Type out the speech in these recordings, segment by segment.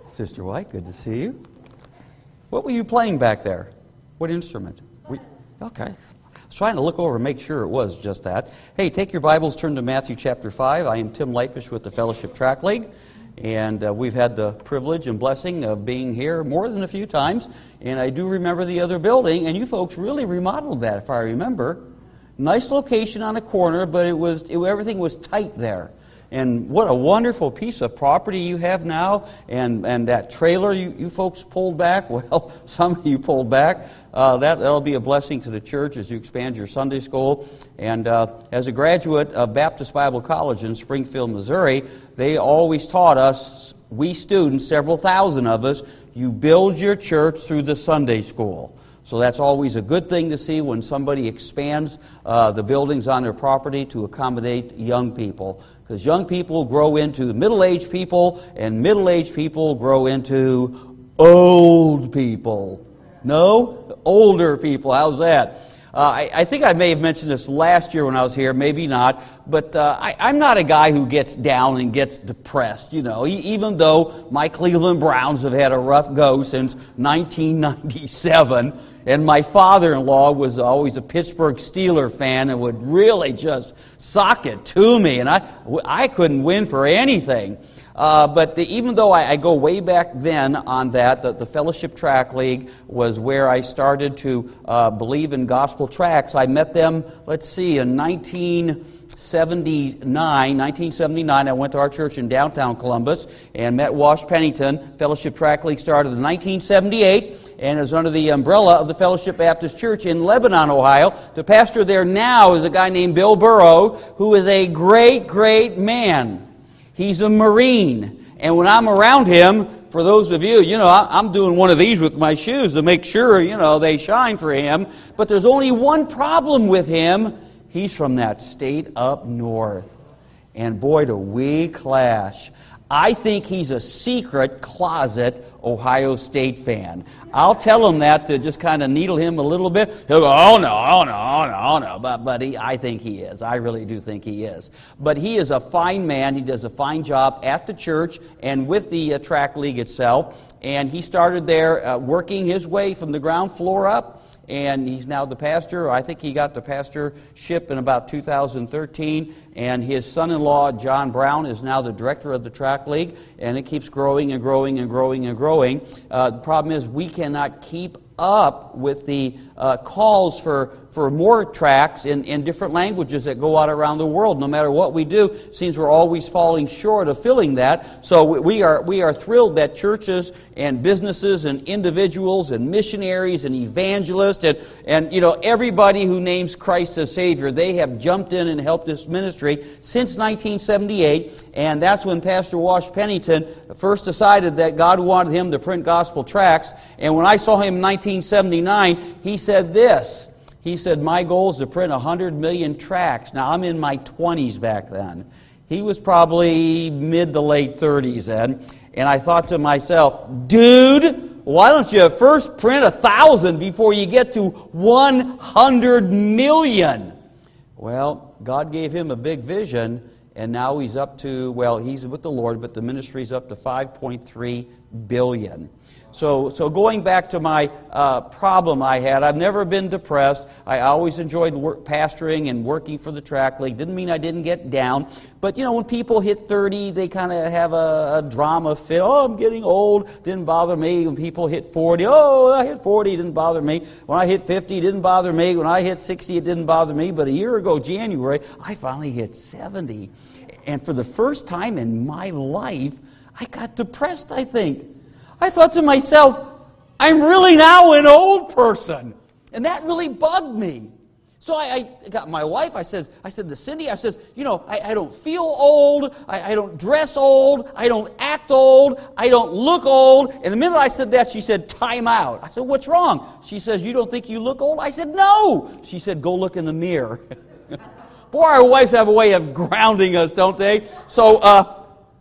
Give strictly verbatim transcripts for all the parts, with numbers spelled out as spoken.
Sister White, good to see you. What were you playing back there? What instrument? We, okay. I was trying to look over and make sure it was just that. Hey, take your Bibles, turn to Matthew chapter five. I am Tim Leipish with the Fellowship Track League, and uh, we've had the privilege and blessing of being here more than a few times, and I do remember the other building, and you folks really remodeled that, if I remember. Nice location on a corner, but it was it, everything was tight there. And what a wonderful piece of property you have now, and, and that trailer you, you folks pulled back, well, some of you pulled back. Uh, that, that'll be a blessing to the church as you expand your Sunday school. And uh, as a graduate of Baptist Bible College in Springfield, Missouri, they always taught us, we students, several thousand of us, you build your church through the Sunday school. So that's always a good thing to see when somebody expands uh, the buildings on their property to accommodate young people. Because young people grow into middle-aged people, and middle-aged people grow into old people. No? Older people. How's that? Uh, I, I think I may have mentioned this last year when I was here, maybe not, but uh, I, I'm not a guy who gets down and gets depressed, you know, e- even though my Cleveland Browns have had a rough go since nineteen ninety-seven, and my father-in-law was always a Pittsburgh Steelers fan and would really just sock it to me, and I, I couldn't win for anything. Uh, but the, even though I, I go way back then on that, the, the Fellowship Track League was where I started to uh, believe in gospel tracts. I met them, let's see, in nineteen seventy-nine. nineteen seventy-nine, I went to our church in downtown Columbus and met Wash Pennington. Fellowship Track League started in nineteen seventy-eight and is under the umbrella of the Fellowship Baptist Church in Lebanon, Ohio. The pastor there now is a guy named Bill Burrow, who is a great, great man. He's a Marine, and when I'm around him, for those of you, you know, I'm doing one of these with my shoes to make sure, you know, they shine for him. But there's only one problem with him. He's from that state up north. And boy, do we clash. I think he's a secret closet Ohio State fan. I'll tell him that to just kind of needle him a little bit. He'll go, oh no, oh no, oh no, oh no. But, but he, I think he is. I really do think he is. But he is a fine man. He does a fine job at the church and with the uh, track league itself. And he started there uh, working his way from the ground floor up. And he's now the pastor. I think he got the pastorship in about two thousand thirteen. And his son-in-law, John Brown, is now the director of the track league. And it keeps growing and growing and growing and growing. Uh, the problem is we cannot keep up with the uh, calls for, for more tracks in, in different languages that go out around the world. No matter what we do, it seems we're always falling short of filling that. So we are we are thrilled that churches and businesses and individuals and missionaries and evangelists and, and you know everybody who names Christ as Savior, they have jumped in and helped this ministry since nineteen seventy-eight. And that's when Pastor Wash Pennington first decided that God wanted him to print gospel tracts. And when I saw him in nineteen seventy-nine, he said this. He said, my goal is to print one hundred million tracts. Now, I'm in my twenties back then. He was probably mid to late thirties then. And I thought to myself, dude, why don't you first print a thousand before you get to one hundred million? Well, God gave him a big vision, and now he's up to, well, he's with the Lord, but the ministry's up to five point three billion. So, so going back to my uh, problem I had, I've never been depressed. I always enjoyed work, pastoring and working for the track league. Didn't mean I didn't get down. But, you know, when people hit thirty, they kind of have a, a drama fit. Oh, I'm getting old. Didn't bother me. When people hit forty, oh, I hit forty. It didn't bother me. When I hit fifty, it didn't bother me. When I hit sixty, it didn't bother me. But a year ago, January, I finally hit seventy. And for the first time in my life, I got depressed, I think. I thought to myself, I'm really now an old person. And that really bugged me. So I, I got my wife, I said, I said to Cindy, I says, you know, I, I don't feel old, I, I don't dress old, I don't act old, I don't look old. And the minute I said that, she said, time out. I said, what's wrong? She says, you don't think you look old? I said, no. She said, go look in the mirror. Boy, our wives have a way of grounding us, don't they? So, uh,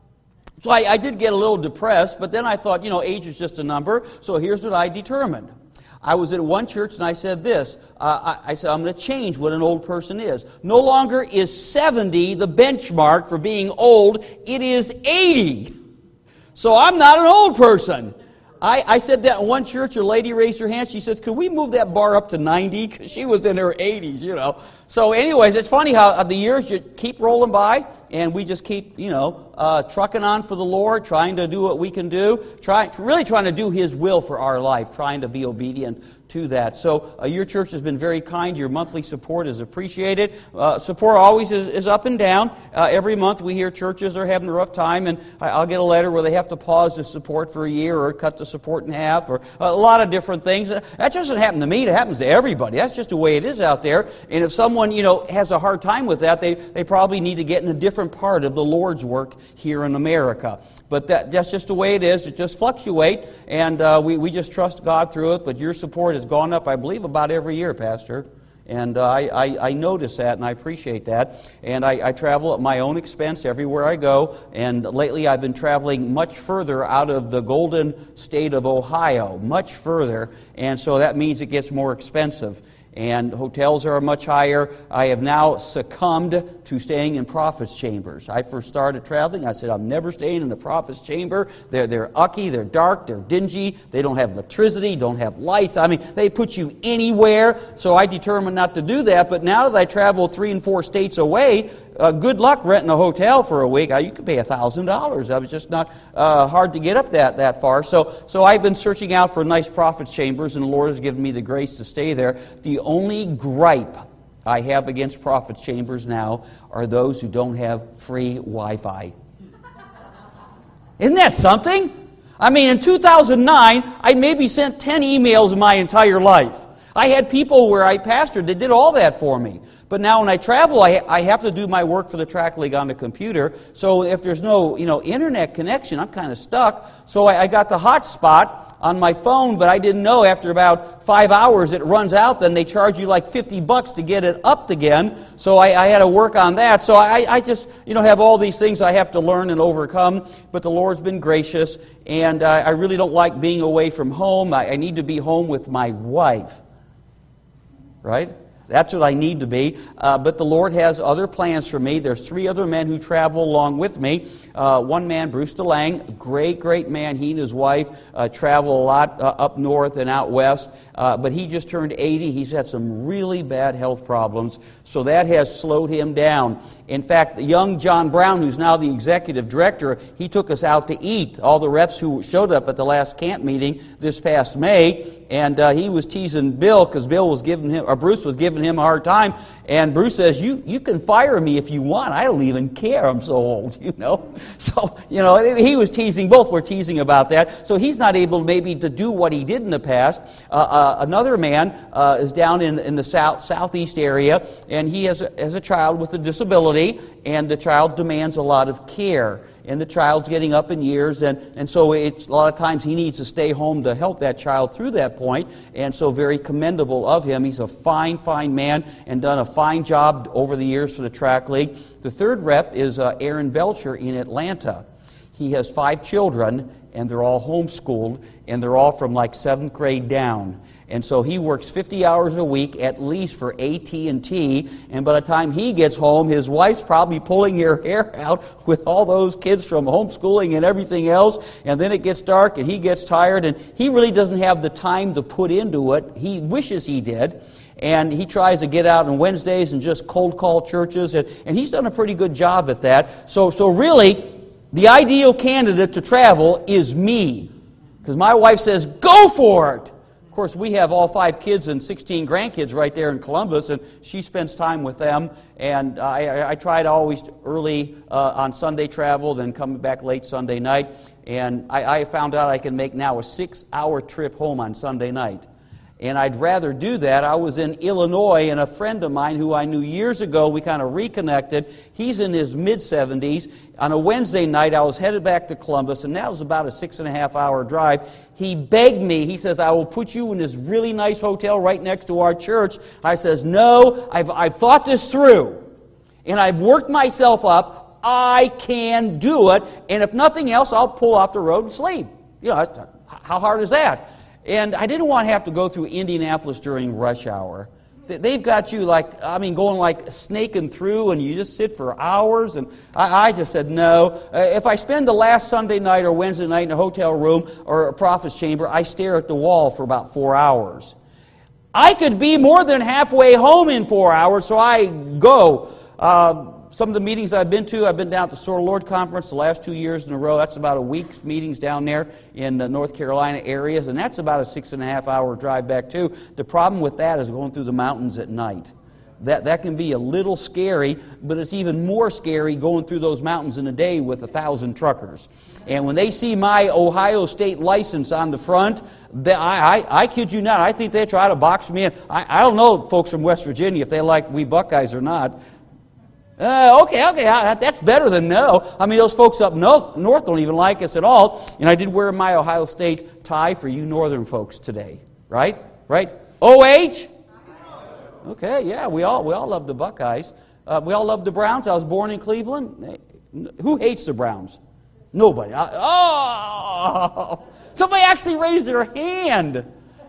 So I, I did get a little depressed, but then I thought, you know, age is just a number, so here's what I determined. I was at one church and I said this. Uh, I, I said, I'm going to change what an old person is. No longer is seventy the benchmark for being old, it is eighty. So I'm not an old person. I, I said that in one church, a lady raised her hand. She says, could we move that bar up to ninety? Because she was in her eighties, you know. So anyways, it's funny how the years just keep rolling by, and we just keep, you know, uh, trucking on for the Lord, trying to do what we can do, try, really trying to do His will for our life, trying to be obedient to that. So uh, your church has been very kind. Your monthly support is appreciated. Uh, support always is, is up and down. Uh, every month we hear churches are having a rough time, and I, I'll get a letter where they have to pause the support for a year or cut the support in half or a lot of different things. That doesn't happen to me. It happens to everybody. That's just the way it is out there. And if someone, you know, has a hard time with that, they, they probably need to get in a different part of the Lord's work here in America. But that, that's just the way it is. It just fluctuates, and uh, we, we just trust God through it. But your support has gone up, I believe, about every year, Pastor. And uh, I, I, I notice that, and I appreciate that. And I, I travel at my own expense everywhere I go. And lately I've been traveling much further out of the golden state of Ohio, much further. And so that means it gets more expensive. And hotels are much higher. I have now succumbed to staying in prophets' chambers. I first started traveling. I said, I'm never staying in the prophet's chamber. They're, they're ucky, they're dark, they're dingy. They don't have electricity, don't have lights. I mean, they put you anywhere. So I determined not to do that. But now that I travel three and four states away, uh, good luck renting a hotel for a week. Uh, you could pay one thousand dollars. I was just not uh, hard to get up that, that far. So, so I've been searching out for nice prophets' chambers, and the Lord has given me the grace to stay there. The only gripe I have against prophets' chambers now are those who don't have free Wi-Fi. Isn't that something? I mean, in two thousand nine, I maybe sent ten emails in my entire life. I had people where I pastored that did all that for me. But now when I travel, I, I have to do my work for the Track League on the computer. So if there's no, you know, internet connection, I'm kind of stuck. So I, I got the hotspot on my phone, but I didn't know after about five hours it runs out. Then they charge you like fifty bucks to get it up again. So I, I had to work on that. So I, I just, you know, have all these things I have to learn and overcome. But the Lord's been gracious, and I, I really don't like being away from home. I, I need to be home with my wife. Right? That's what I need to be. Uh, but the Lord has other plans for me. There's three other men who travel along with me. Uh, one man, Bruce DeLang, great, great man. He and his wife uh, travel a lot uh, up north and out west. Uh, but he just turned eighty. He's had some really bad health problems. So that has slowed him down. In fact, the young John Brown, who's now the executive director, he took us out to eat. All the reps who showed up at the last camp meeting this past May. And uh, he was teasing Bill because Bill was giving him, or Bruce was giving him a hard time. And Bruce says, you you can fire me if you want. I don't even care. I'm so old, you know. So, you know, he was teasing. Both were teasing about that. So he's not able maybe to do what he did in the past. Uh, uh, another man uh, is down in, in the south southeast area, and he has a, has a child with a disability, and the child demands a lot of care. And the child's getting up in years, and, and so it's, a lot of times he needs to stay home to help that child through that point, and so very commendable of him. He's a fine, fine man and done a fine job over the years for the Track League. The third rep is uh, Aaron Belcher in Atlanta. He has five children, and they're all homeschooled, and they're all from like seventh grade down. And so he works fifty hours a week at least for A T and T, and by the time he gets home, his wife's probably pulling her hair out with all those kids from homeschooling and everything else, and then it gets dark and he gets tired, and he really doesn't have the time to put into it. He wishes he did, and he tries to get out on Wednesdays and just cold call churches, and, and he's done a pretty good job at that. So, so really, the ideal candidate to travel is me, because my wife says, go for it! Of course, we have all five kids and sixteen grandkids right there in Columbus, and she spends time with them. And I, I try to always early uh, on Sunday travel, then come back late Sunday night. And I, I found out I can make now a six-hour trip home on Sunday night. And I'd rather do that. I was in Illinois, and a friend of mine who I knew years ago, we kind of reconnected. He's in his mid-seventies. On a Wednesday night, I was headed back to Columbus, and that was about a six-and-a-half-hour drive. He begged me. He says, I will put you in this really nice hotel right next to our church. I says, no, I've, I've thought this through, and I've worked myself up. I can do it, and if nothing else, I'll pull off the road and sleep. You know, how hard is that? And I didn't want to have to go through Indianapolis during rush hour. they've got you like, I mean, going like snaking through, and you just sit for hours. And I, I just said, no. Uh, if I spend the last Sunday night or Wednesday night in a hotel room or a prophet's chamber, I stare at the wall for about four hours. I could be more than halfway home in four hours, so I go. Uh, some of the meetings I've been to, I've been down at the Sword of the Lord Conference the last two years in a row. That's about a week's meetings down there in the North Carolina areas, and that's about a six and a half hour drive back too. The problem with that is going through the mountains at night. That, that can be a little scary, but it's even more scary going through those mountains in a day with a thousand truckers. And when they see my Ohio State license on the front, they, I, I, I kid you not, I think they try to box me in. I, I don't know folks from West Virginia if they like we Buckeyes or not. Uh, okay, okay, I, that's better than no. I mean, those folks up north, north don't even like us at all. And I did wear my Ohio State tie for you northern folks today, right? Right? O H? Okay, yeah, we all we all love the Buckeyes. Uh, we all love the Browns. I was born in Cleveland. Who hates the Browns? Nobody. I, oh! Somebody actually raised their hand.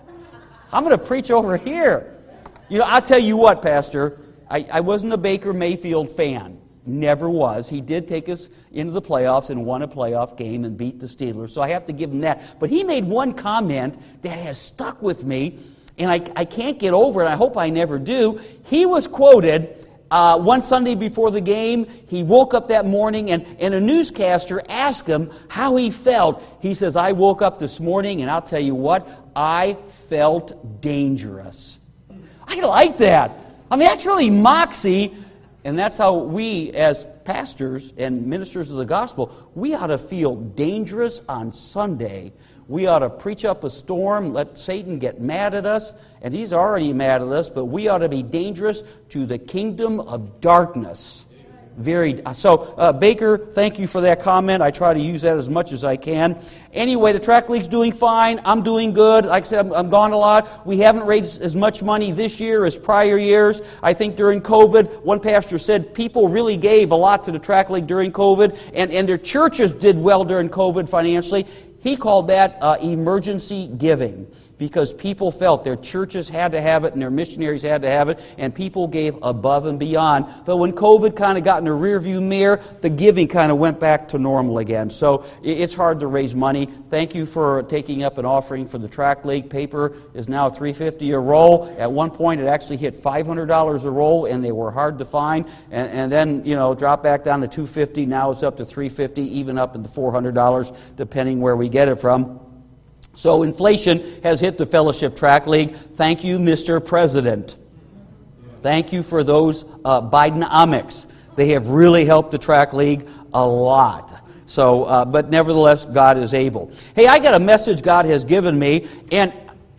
I'm going to preach over here. You know, I'll tell you what, Pastor. I, I wasn't a Baker Mayfield fan. Never was. He did take us into the playoffs and won a playoff game and beat the Steelers, so I have to give him that. But he made one comment that has stuck with me, and I, I can't get over it. I hope I never do. He was quoted uh, one Sunday before the game. He woke up that morning, and, and a newscaster asked him how he felt. He says, I woke up this morning, and I'll tell you what, I felt dangerous. I like that. I mean, that's really moxie, and that's how we as pastors and ministers of the gospel, we ought to feel dangerous on Sunday. We ought to preach up a storm, let Satan get mad at us, and he's already mad at us, but we ought to be dangerous to the kingdom of darkness. Very. So, uh, Baker, thank you for that comment. I try to use that as much as I can. Anyway, the track league's doing fine. I'm doing good. Like I said, I'm, I'm gone a lot. We haven't raised as much money this year as prior years. I think during COVID, one pastor said people really gave a lot to the track league during COVID, and, and their churches did well during COVID financially. He called that uh, emergency giving, because people felt their churches had to have it and their missionaries had to have it, and people gave above and beyond. But when COVID kind of got in the rearview mirror, the giving kind of went back to normal again. So it's hard to raise money. Thank you for taking up an offering for the track league. Paper is now three dollars and fifty cents a roll. At one point, it actually hit five hundred dollars a roll, and they were hard to find. And, and then, you know, dropped back down to two dollars and fifty cents. Now it's up to three dollars and fifty cents, even up into four hundred dollars, depending where we get it from. So inflation has hit the Fellowship Track League. Thank you, Mister President. Thank you for those uh, Bidenomics. They have really helped the Track League a lot. So, uh, but nevertheless, God is able. Hey, I got a message God has given me, and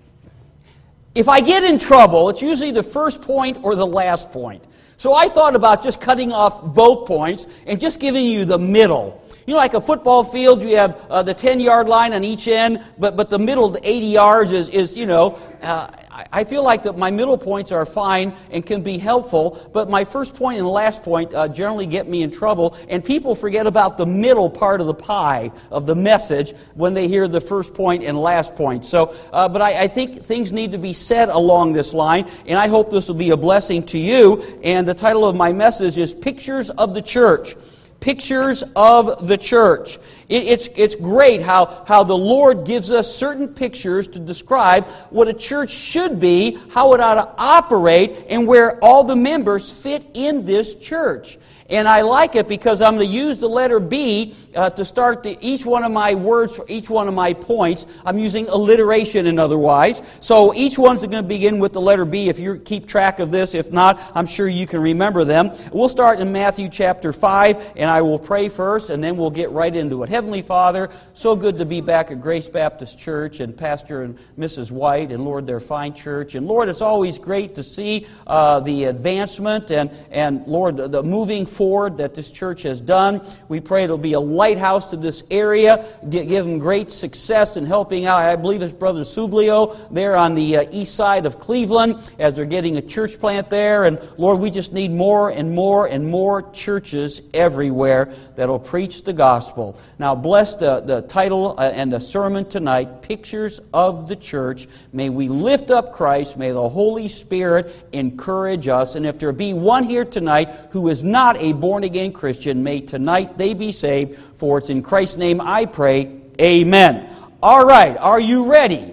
if I get in trouble, it's usually the first point or the last point. So I thought about just cutting off both points and just giving you the middle. You know, like a football field, you have uh, the ten-yard line on each end, but but the middle, the eighty yards, is, is you know, uh, I feel like that my middle points are fine and can be helpful, but my first point and last point uh, generally get me in trouble, and people forget about the middle part of the pie of the message when they hear the first point and last point. So, uh, but I, I think things need to be said along this line, and I hope this will be a blessing to you. And the title of my message is Pictures of the Church. Pictures of the church. It, it's, it's great how, how the Lord gives us certain pictures to describe what a church should be, how it ought to operate, and where all the members fit in this church. And I like it because I'm going to use the letter B uh, to start the, each one of my words for each one of my points. I'm using alliteration in otherwise. So each one's going to begin with the letter B if you keep track of this. If not, I'm sure you can remember them. We'll start in Matthew chapter five, and I will pray first, and then we'll get right into it. Heavenly Father, so good to be back at Grace Baptist Church, and Pastor and Missus White, and Lord, their fine church. And Lord, it's always great to see uh, the advancement and, and Lord, the, the moving forward forward that this church has done. We pray it'll be a lighthouse to this area, give them great success in helping out. I believe it's Brother Sublio there on the uh, east side of Cleveland as they're getting a church plant there. And Lord, we just need more and more and more churches everywhere that'll preach the gospel. Now, bless the, the title uh, and the sermon tonight, Pictures of the Church. May we lift up Christ. May the Holy Spirit encourage us. And if there be one here tonight who is not a born-again Christian, may tonight they be saved. For it's in Christ's name I pray. Amen. All right, are you ready?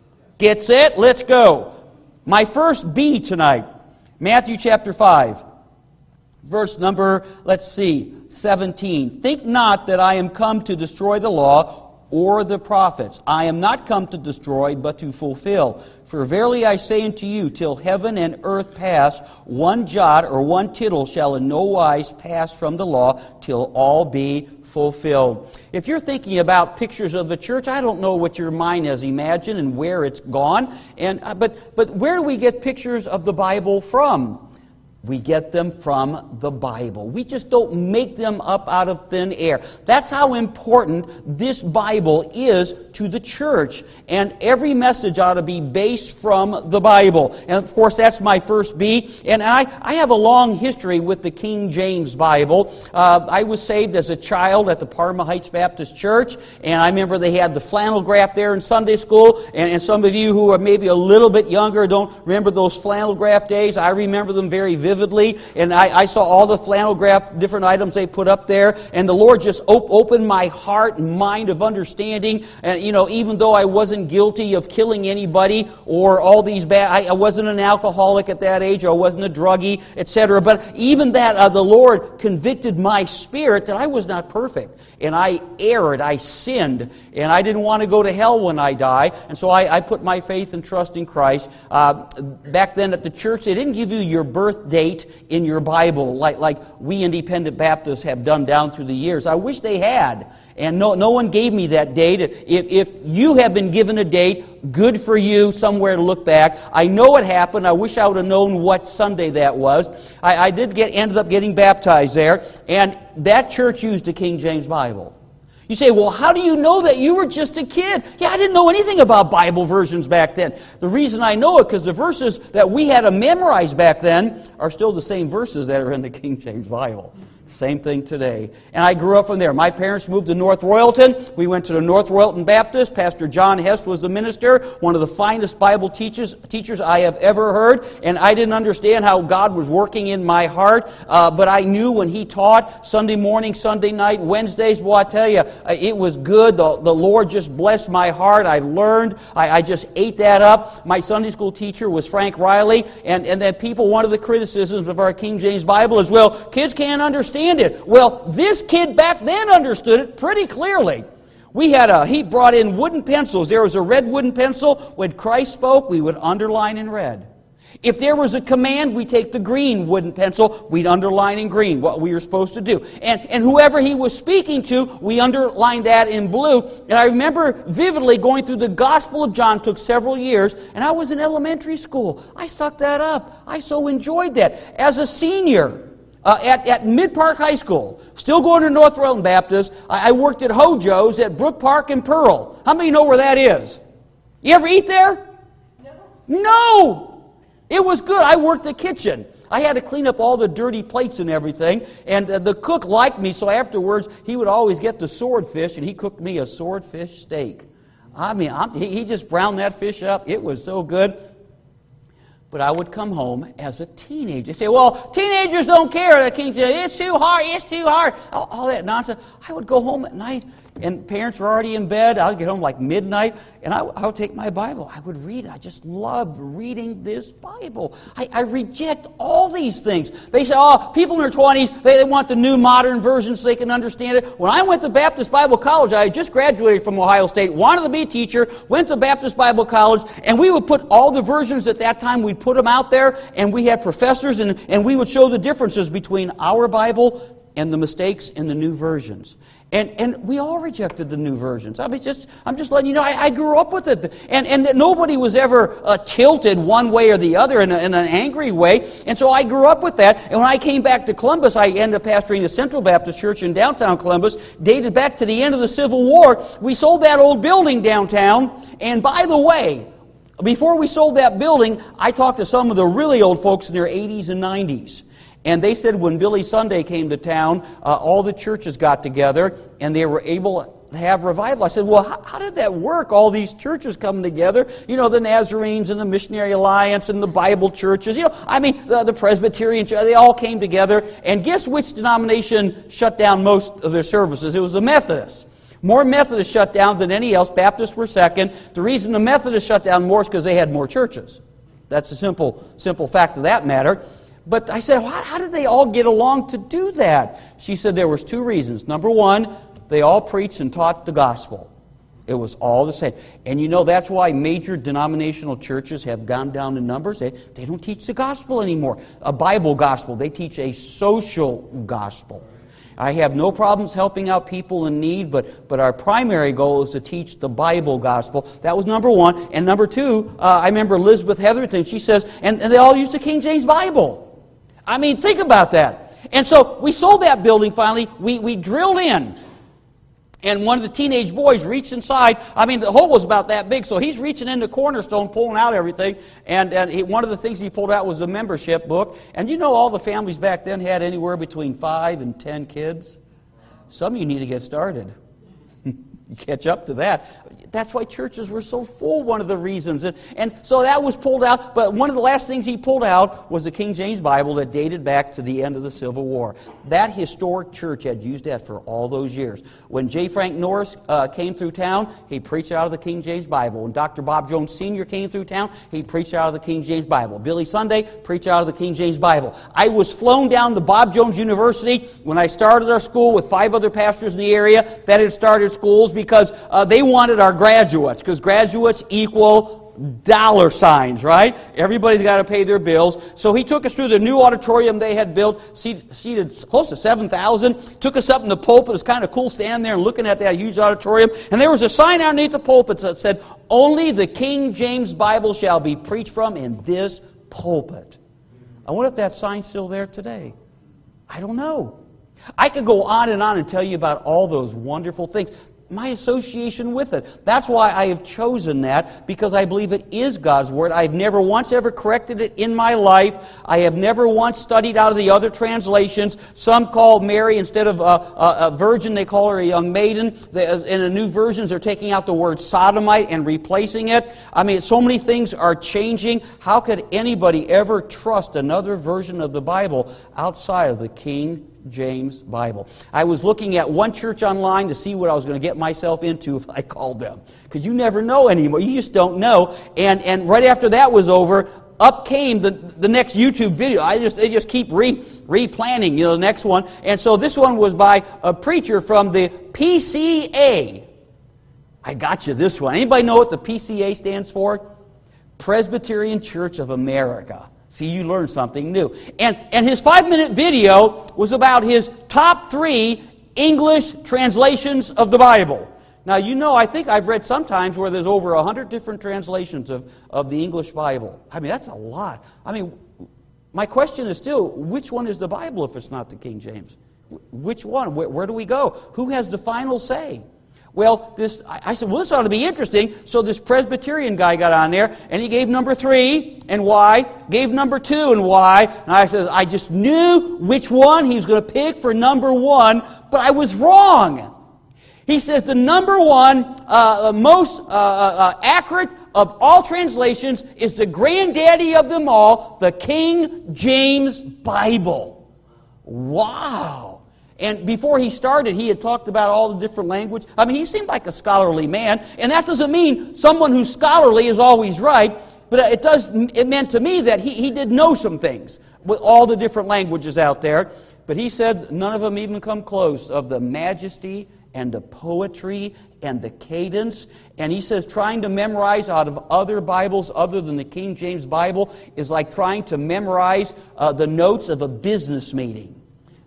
Get set, let's go. My first B tonight, Matthew chapter five, verse number, let's see, seventeen. Think not that I am come to destroy the law or the prophets. I am not come to destroy, but to fulfill. For verily I say unto you, till heaven and earth pass, one jot or one tittle shall in no wise pass from the law, till all be fulfilled. If you're thinking about pictures of the church, I don't know what your mind has imagined and where it's gone. And uh, but but where do we get pictures of the Bible from? We get them from the Bible. We just don't make them up out of thin air. That's how important this Bible is to the church. And every message ought to be based from the Bible. And of course, that's my first B. And I, I have a long history with the King James Bible. Uh, I was saved as a child at the Parma Heights Baptist Church. And I remember they had the flannel graph there in Sunday school. And, and some of you who are maybe a little bit younger don't remember those flannel graph days. I remember them very vividly. Vividly, and I, I saw all the flannel graph different items they put up there, and the Lord just op- opened my heart and mind of understanding. And you know, even though I wasn't guilty of killing anybody or all these bad, I, I wasn't an alcoholic at that age, or I wasn't a druggie, et cetera. But even that, uh, the Lord convicted my spirit that I was not perfect, and I erred, I sinned, and I didn't want to go to hell when I die, and so I, I put my faith and trust in Christ. Uh, back then at the church, they didn't give you your birthday in your Bible like, like we independent Baptists have done down through the years. I wish they had. And no, no one gave me that date. If, if you have been given a date, good for you, somewhere to look back. I know it happened. I wish I would have known what Sunday that was. I, I did get ended up getting baptized there. And that church used the King James Bible. You say, well, how do you know that? You were just a kid. Yeah, I didn't know anything about Bible versions back then. The reason I know it, because the verses that we had to memorize back then are still the same verses that are in the King James Bible. Same thing today. And I grew up from there. My parents moved to North Royalton. We went to the North Royalton Baptist. Pastor John Hess was the minister, one of the finest Bible teachers teachers I have ever heard. And I didn't understand how God was working in my heart, uh, but I knew when he taught Sunday morning, Sunday night, Wednesdays, well, I tell you, it was good. The, the Lord just blessed my heart. I learned. I, I just ate that up. My Sunday school teacher was Frank Riley. And, and then people, one of the criticisms of our King James Bible is, well, kids can't understand it. Well, this kid back then understood it pretty clearly. We had a, he brought in wooden pencils. There was a red wooden pencil. When Christ spoke, we would underline in red. If there was a command, we'd take the green wooden pencil, we'd underline in green what we were supposed to do. And, and whoever he was speaking to, we underlined that in blue. And I remember vividly going through the Gospel of John, took several years, and I was in elementary school. I sucked that up. I so enjoyed that. As a senior, Uh, at, at Mid-Park High School, still going to North Royalton Baptist, I, I worked at Hojo's at Brook Park and Pearl. How many know where that is? You ever eat there? No. No! It was good. I worked the kitchen. I had to clean up all the dirty plates and everything, and uh, the cook liked me, so afterwards he would always get the swordfish, and he cooked me a swordfish steak. I mean, I'm, he, he just browned that fish up. It was so good. But I would come home as a teenager. They say, well, teenagers don't care. It's too hard. It's too hard. All, all that nonsense. I would go home at night, and parents were already in bed. I would get home like midnight, and I, I would take my Bible. I would read it. I just loved reading this Bible. I, I reject all these things. They say, oh, people in their twenties, they, they want the new modern version so they can understand it. When I went to Baptist Bible College, I had just graduated from Ohio State, wanted to be a teacher, went to Baptist Bible College, and we would put all the versions at that time, we'd put them out there, and we had professors, and, and we would show the differences between our Bible and the mistakes in the new versions. And and we all rejected the new versions. I mean, just I'm just letting you know, I, I grew up with it. And and nobody was ever uh, tilted one way or the other in, a, in an angry way. And so I grew up with that. And when I came back to Columbus, I ended up pastoring the Central Baptist Church in downtown Columbus, dated back to the end of the Civil War. We sold that old building downtown. And by the way, before we sold that building, I talked to some of the really old folks in their eighties and nineties. And they said when Billy Sunday came to town, uh, all the churches got together and they were able to have revival. I said, well, how, how did that work? All these churches come together, you know, the Nazarenes and the Missionary Alliance and the Bible churches, you know, I mean, the, the Presbyterian church, they all came together. And guess which denomination shut down most of their services? It was the Methodists. More Methodists shut down than any else. Baptists were second. The reason the Methodists shut down more is because they had more churches. That's a simple, simple fact of that matter. But I said, how, how did they all get along to do that? She said there was two reasons. Number one, they all preached and taught the gospel. It was all the same. And you know, that's why major denominational churches have gone down in numbers. They, they don't teach the gospel anymore, a Bible gospel. They teach a social gospel. I have no problems helping out people in need, but, but our primary goal is to teach the Bible gospel. That was number one. And number two, uh, I remember Elizabeth Heatherton, she says, and, and they all used the King James Bible. I mean, think about that. And so we sold that building finally. We, we drilled in. And one of the teenage boys reached inside. I mean, the hole was about that big, so he's reaching into Cornerstone, pulling out everything. And, and he, one of the things he pulled out was a membership book. And you know all the families back then had anywhere between five and ten kids? Some of you need to get started. You catch up to that. That's why churches were so full, one of the reasons. And, and so that was pulled out. But one of the last things he pulled out was the King James Bible that dated back to the end of the Civil War. That historic church had used that for all those years. When J. Frank Norris uh, came through town, he preached out of the King James Bible. When Doctor Bob Jones Senior came through town, he preached out of the King James Bible. Billy Sunday preached out of the King James Bible. I was flown down to Bob Jones University when I started our school with five other pastors in the area that had started schools because uh, they wanted our graduates, because graduates equal dollar signs, right? Everybody's got to pay their bills. So he took us through the new auditorium they had built, seated close to seven thousand, took us up in the pulpit. It was kind of cool standing there and looking at that huge auditorium. And there was a sign underneath the pulpit that said, "Only the King James Bible shall be preached from in this pulpit." I wonder if that sign's still there today. I don't know. I could go on and on and tell you about all those wonderful things. My association with it. That's why I have chosen that, because I believe it is God's Word. I've never once ever corrected it in my life. I have never once studied out of the other translations. Some call Mary, instead of a, a, a virgin, they call her a young maiden. In the new versions, they're taking out the word sodomite and replacing it. I mean, so many things are changing. How could anybody ever trust another version of the Bible outside of the King James Bible? I was looking at one church online to see what I was going to get myself into if I called them. Because you never know anymore. You just don't know. And and right after that was over, up came the, the next YouTube video. I just They just keep re, replanning, you know, the next one. And so this one was by a preacher from the P C A. I got you this one. Anybody know what the P C A stands for? Presbyterian Church of America. See, you learned something new. And, and his five-minute video was about his top three English translations of the Bible. Now, you know, I think I've read sometimes where there's over a hundred different translations of, of the English Bible. I mean, that's a lot. I mean, my question is still, which one is the Bible if it's not the King James? Which one? Where, where do we go? Who has the final say? Well, this I said, well, this ought to be interesting. So this Presbyterian guy got on there, and he gave number three and why, gave number two and why. And I said, I just knew which one he was going to pick for number one, but I was wrong. He says the number one, uh, most uh, uh, accurate of all translations is the granddaddy of them all, the King James Bible. Wow. And before he started, he had talked about all the different language. I mean, he seemed like a scholarly man. And that doesn't mean someone who's scholarly is always right. But it does. It meant to me that he, he did know some things with all the different languages out there. But he said none of them even come close of the majesty and the poetry and the cadence. And he says trying to memorize out of other Bibles other than the King James Bible is like trying to memorize uh, the notes of a business meeting.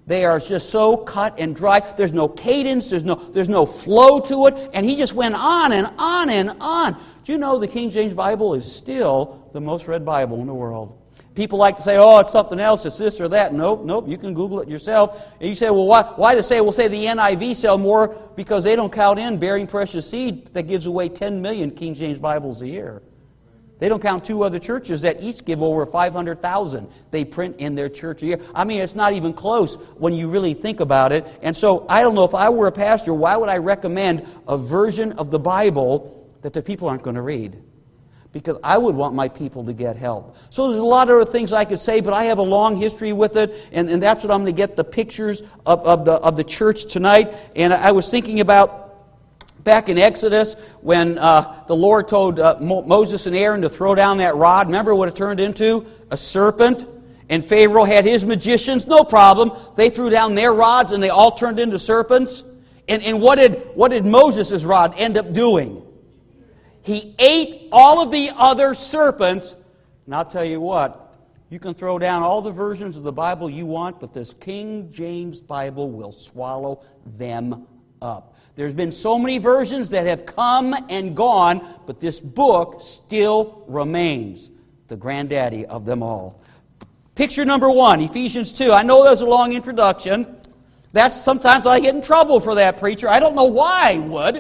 They are just so cut and dry. There's no cadence. There's no, there's no flow to it. And he just went on and on and on. Do you know the King James Bible is still the most read Bible in the world? People like to say, oh, it's something else, it's this or that. Nope, nope, you can Google it yourself. And you say, well, why, why to say? We'll say the N I V sell more because they don't count in Bearing Precious Seed that gives away ten million King James Bibles a year. They don't count two other churches that each give over five hundred thousand they print in their church a year. I mean, it's not even close when you really think about it. And so, I don't know, if I were a pastor, why would I recommend a version of the Bible that the people aren't going to read? Because I would want my people to get help. So there's a lot of other things I could say, but I have a long history with it, and, and that's what I'm going to get the pictures of, of, the, of the church tonight. And I was thinking about back in Exodus, when uh, the Lord told uh, Mo- Moses and Aaron to throw down that rod, remember what it turned into? A serpent. And Pharaoh had his magicians, no problem. They threw down their rods and they all turned into serpents. And, and what did, what did Moses' rod end up doing? He ate all of the other serpents. And I'll tell you what, you can throw down all the versions of the Bible you want, but this King James Bible will swallow them up. There's been so many versions that have come and gone, but this book still remains the granddaddy of them all. Picture number one, Ephesians two. I know that's a long introduction. That's sometimes I get in trouble for that, preacher. I don't know why I would. And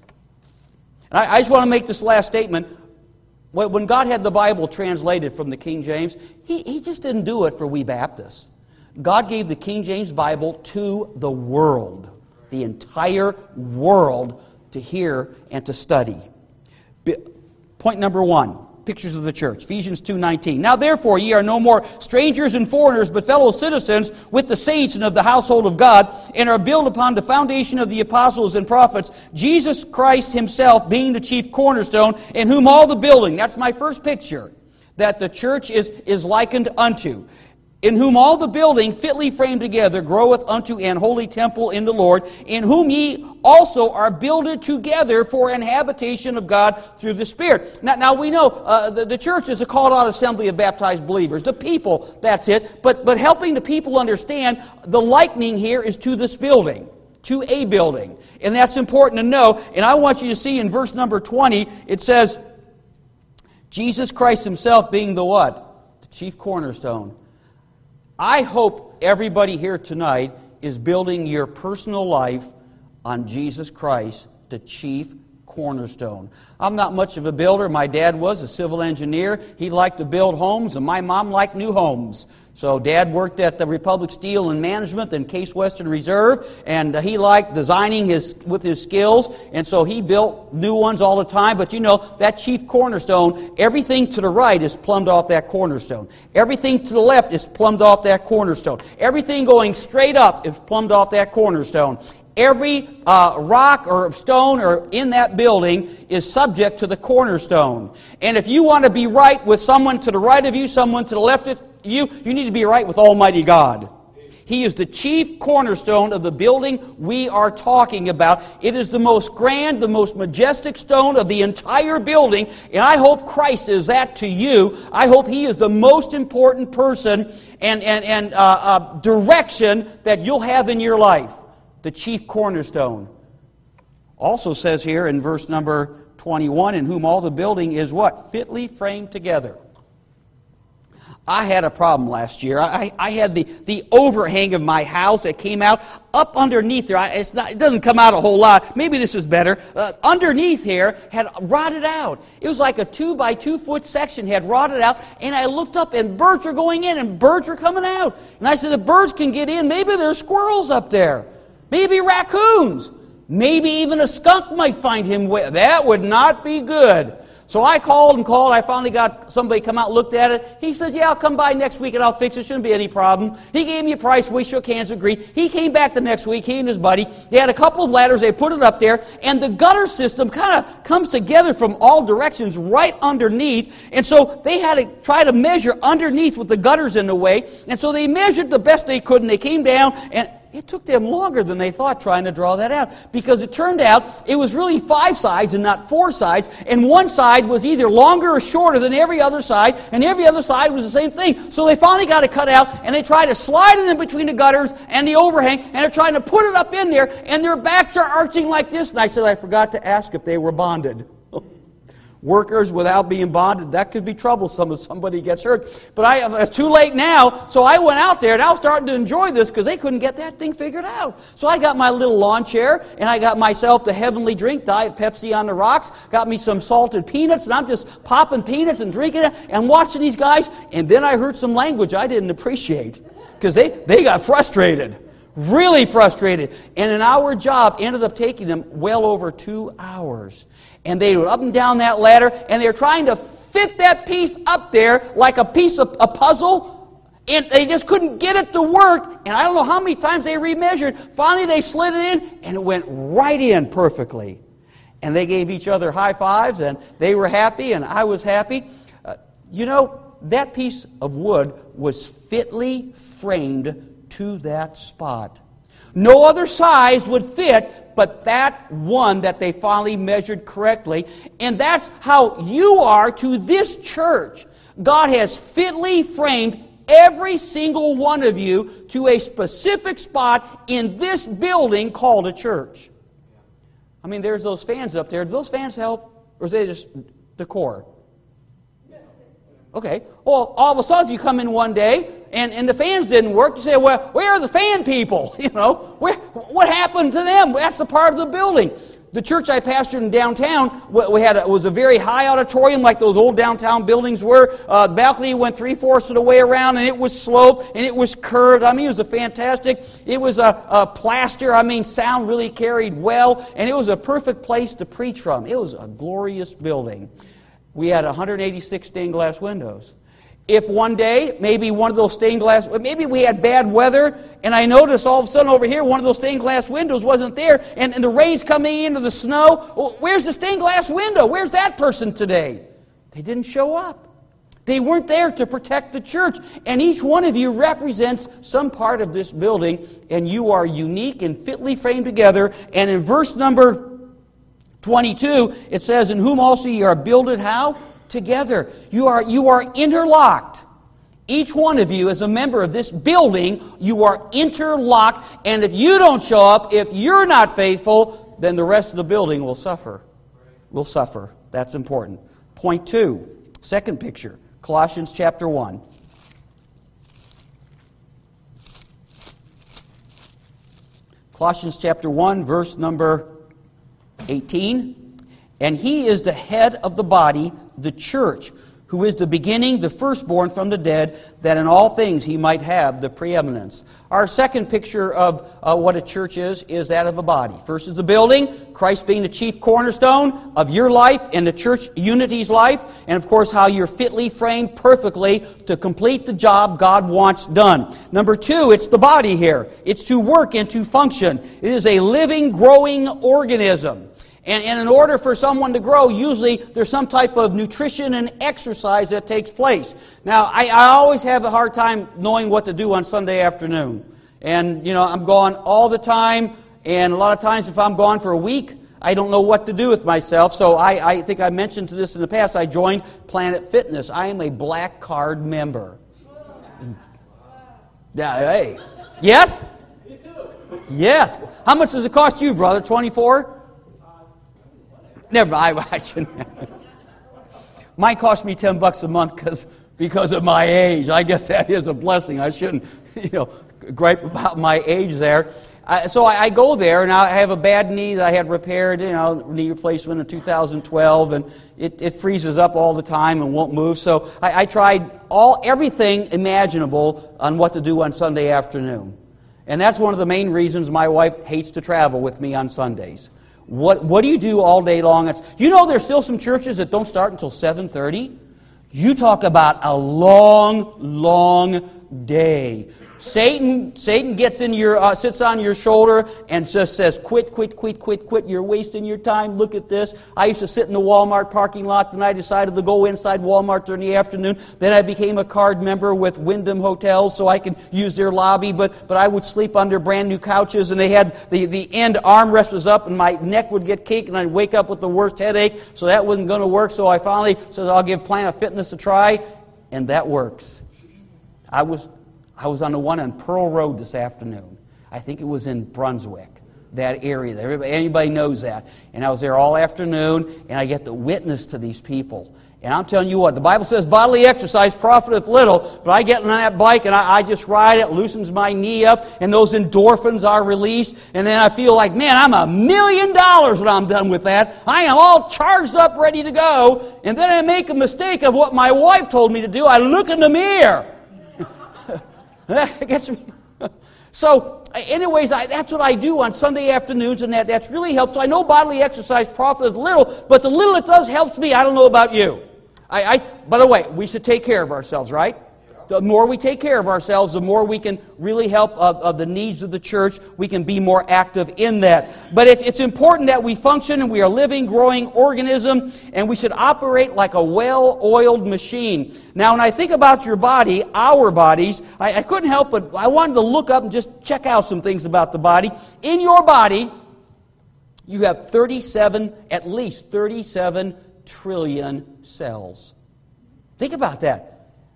I, I just want to make this last statement. When God had the Bible translated from the King James, He, he just didn't do it for we Baptists. God gave the King James Bible to the world. The entire world to hear and to study. Point number one, pictures of the church. Ephesians two nineteen. Now therefore ye are no more strangers and foreigners, but fellow citizens with the saints and of the household of God, and are built upon the foundation of the apostles and prophets, Jesus Christ himself being the chief cornerstone, in whom all the building, that's my first picture, that the church is, is likened unto. In whom all the building fitly framed together groweth unto an holy temple in the Lord, in whom ye also are builded together for an habitation of God through the Spirit. Now, now we know uh, the, the church is a called out assembly of baptized believers. The people, that's it. But, but helping the people understand, the likening here is to this building, to a building. And that's important to know. And I want you to see in verse number twenty, it says, Jesus Christ himself being the what? The chief cornerstone. I hope everybody here tonight is building your personal life on Jesus Christ, the chief cornerstone. I'm not much of a builder. My dad was a civil engineer. He liked to build homes, and my mom liked new homes. So Dad worked at the Republic Steel and Management and Case Western Reserve, and he liked designing his with his skills, and so he built new ones all the time. But you know, that chief cornerstone, everything to the right is plumbed off that cornerstone. Everything to the left is plumbed off that cornerstone. Everything going straight up is plumbed off that cornerstone. Every uh, rock or stone or in that building is subject to the cornerstone. And if you want to be right with someone to the right of you, someone to the left of you, you need to be right with Almighty God. He is the chief cornerstone of the building we are talking about. It is the most grand, the most majestic stone of the entire building, and I hope Christ is that to you. I hope He is the most important person and, and, and uh, uh, direction that you'll have in your life. The chief cornerstone. Also says here in verse number twenty-one, in whom all the building is what? Fitly framed together. I had a problem last year. I, I had the, the overhang of my house that came out up underneath there. I, it's not, it doesn't come out a whole lot. Maybe this is better. Uh, underneath here had rotted out. It was like a two by two foot section had rotted out. And I looked up and birds were going in and birds were coming out. And I said, the birds can get in. Maybe there's squirrels up there. Maybe raccoons. Maybe even a skunk might find him. That would not be good. So I called and called. I finally got somebody come out and looked at it. He says, yeah, I'll come by next week and I'll fix it. Shouldn't be any problem. He gave me a price. We shook hands, agreed. He came back the next week, he and his buddy. They had a couple of ladders. They put it up there. And the gutter system kind of comes together from all directions right underneath. And so they had to try to measure underneath with the gutters in the way. And so they measured the best they could. And they came down and It took them longer than they thought trying to draw that out, because it turned out it was really five sides and not four sides, and one side was either longer or shorter than every other side, and every other side was the same thing. So they finally got it cut out, and they tried to slide it in between the gutters and the overhang, and they're trying to put it up in there, and their backs are arching like this. And I said, I forgot to ask if they were bonded. Workers without being bonded, that could be troublesome if somebody gets hurt. But I, it's too late now, so I went out there and I was starting to enjoy this because they couldn't get that thing figured out. So I got my little lawn chair and I got myself the heavenly drink, Diet Pepsi on the rocks, got me some salted peanuts, and I'm just popping peanuts and drinking it and watching these guys. And then I heard some language I didn't appreciate because they, they got frustrated. Really frustrated. And an hour job ended up taking them well over two hours. And they were up and down that ladder, and they were trying to fit that piece up there like a piece of a puzzle, and they just couldn't get it to work. And I don't know how many times they remeasured. Finally, they slid it in, and it went right in perfectly. And they gave each other high fives, and they were happy, and I was happy. Uh, you know, that piece of wood was fitly framed to that spot. No other size would fit but that one that they finally measured correctly. And that's how you are to this church. God has fitly framed every single one of you to a specific spot in this building called a church. I mean, there's those fans up there. Do those fans help? Or is they just decor? Okay. Well, all of a sudden, if you come in one day and, and the fans didn't work, you say, well, where are the fan people? You know, where, what happened to them? That's the part of the building. The church I pastored in downtown, we had a, was a very high auditorium like those old downtown buildings were. Uh, the balcony went three-fourths of the way around, and it was sloped, and it was curved. I mean, it was a fantastic. It was a, a plaster. I mean, sound really carried well, and it was a perfect place to preach from. It was a glorious building. We had one hundred eighty-six stained glass windows. If one day, maybe one of those stained glass, maybe we had bad weather, and I noticed all of a sudden over here, one of those stained glass windows wasn't there, and, and the rain's coming into the snow. Well, where's the stained glass window? Where's that person today? They didn't show up. They weren't there to protect the church. And each one of you represents some part of this building, and you are unique and fitly framed together. And in verse number twenty-two, it says, in whom also ye are builded, how? Together. You are, you are interlocked. Each one of you, as a member of this building, you are interlocked. And if you don't show up, if you're not faithful, then the rest of the building will suffer. Will suffer. That's important. Point two, second picture, Colossians chapter one. Colossians chapter one, verse number eighteen. And he is the head of the body, the church, who is the beginning, the firstborn from the dead, that in all things he might have the preeminence. Our second picture of uh, what a church is, is that of a body. First is the building, Christ being the chief cornerstone of your life and the church unity's life, and of course how you're fitly framed perfectly to complete the job God wants done. Number two, it's the body here. It's to work and to function. It is a living, growing organism. And, and in order for someone to grow, usually there's some type of nutrition and exercise that takes place. Now, I, I always have a hard time knowing what to do on Sunday afternoon. And, you know, I'm gone all the time. And a lot of times if I'm gone for a week, I don't know what to do with myself. So I, I think I mentioned to this in the past, I joined Planet Fitness. I am a black card member. Yeah, hey. Yes? Me too. Yes. How much does it cost you, brother? twenty-four? Never mind, I shouldn't. Mine cost me ten bucks a month because because of my age. I guess that is a blessing. I shouldn't, you know, gripe about my age there. Uh, so I, I go there, and I have a bad knee that I had repaired, you know, knee replacement in two thousand twelve, and it, it freezes up all the time and won't move. So I, I tried all everything imaginable on what to do on Sunday afternoon. And that's one of the main reasons my wife hates to travel with me on Sundays. What what do you do all day long? You know there's still some churches that don't start until seven thirty? You talk about a long, long day. Satan, Satan gets in your, uh, sits on your shoulder and just says, quit, quit, quit, quit, quit. You're wasting your time. Look at this. I used to sit in the Walmart parking lot, then I decided to go inside Walmart during the afternoon. Then I became a card member with Wyndham Hotels so I could use their lobby, but, but I would sleep on their brand new couches, and they had the, the end armrest was up, and my neck would get kicked, and I'd wake up with the worst headache, so that wasn't going to work. So I finally said, I'll give Planet Fitness a try, and that works. I was... I was on the one on Pearl Road this afternoon. I think it was in Brunswick, that area. Everybody, anybody knows that. And I was there all afternoon, and I get to witness to these people. And I'm telling you what, the Bible says bodily exercise profiteth little, but I get on that bike and I, I just ride it, loosens my knee up, and those endorphins are released, and then I feel like, man, I'm a million dollars when I'm done with that. I am all charged up, ready to go, and then I make a mistake of what my wife told me to do. I look in the mirror. That gets me. So, anyways, I, that's what I do on Sunday afternoons, and that, that's really helpful. I know bodily exercise profiteth little, but the little it does helps me. I don't know about you. I, I, by the way, we should take care of ourselves, right? The more we take care of ourselves, the more we can really help of, of the needs of the church. We can be more active in that. But it, it's important that we function, and we are a living, growing organism, and we should operate like a well-oiled machine. Now, when I think about your body, our bodies, I, I couldn't help but I wanted to look up and just check out some things about the body. In your body, you have thirty-seven, at least thirty-seven trillion cells. Think about that.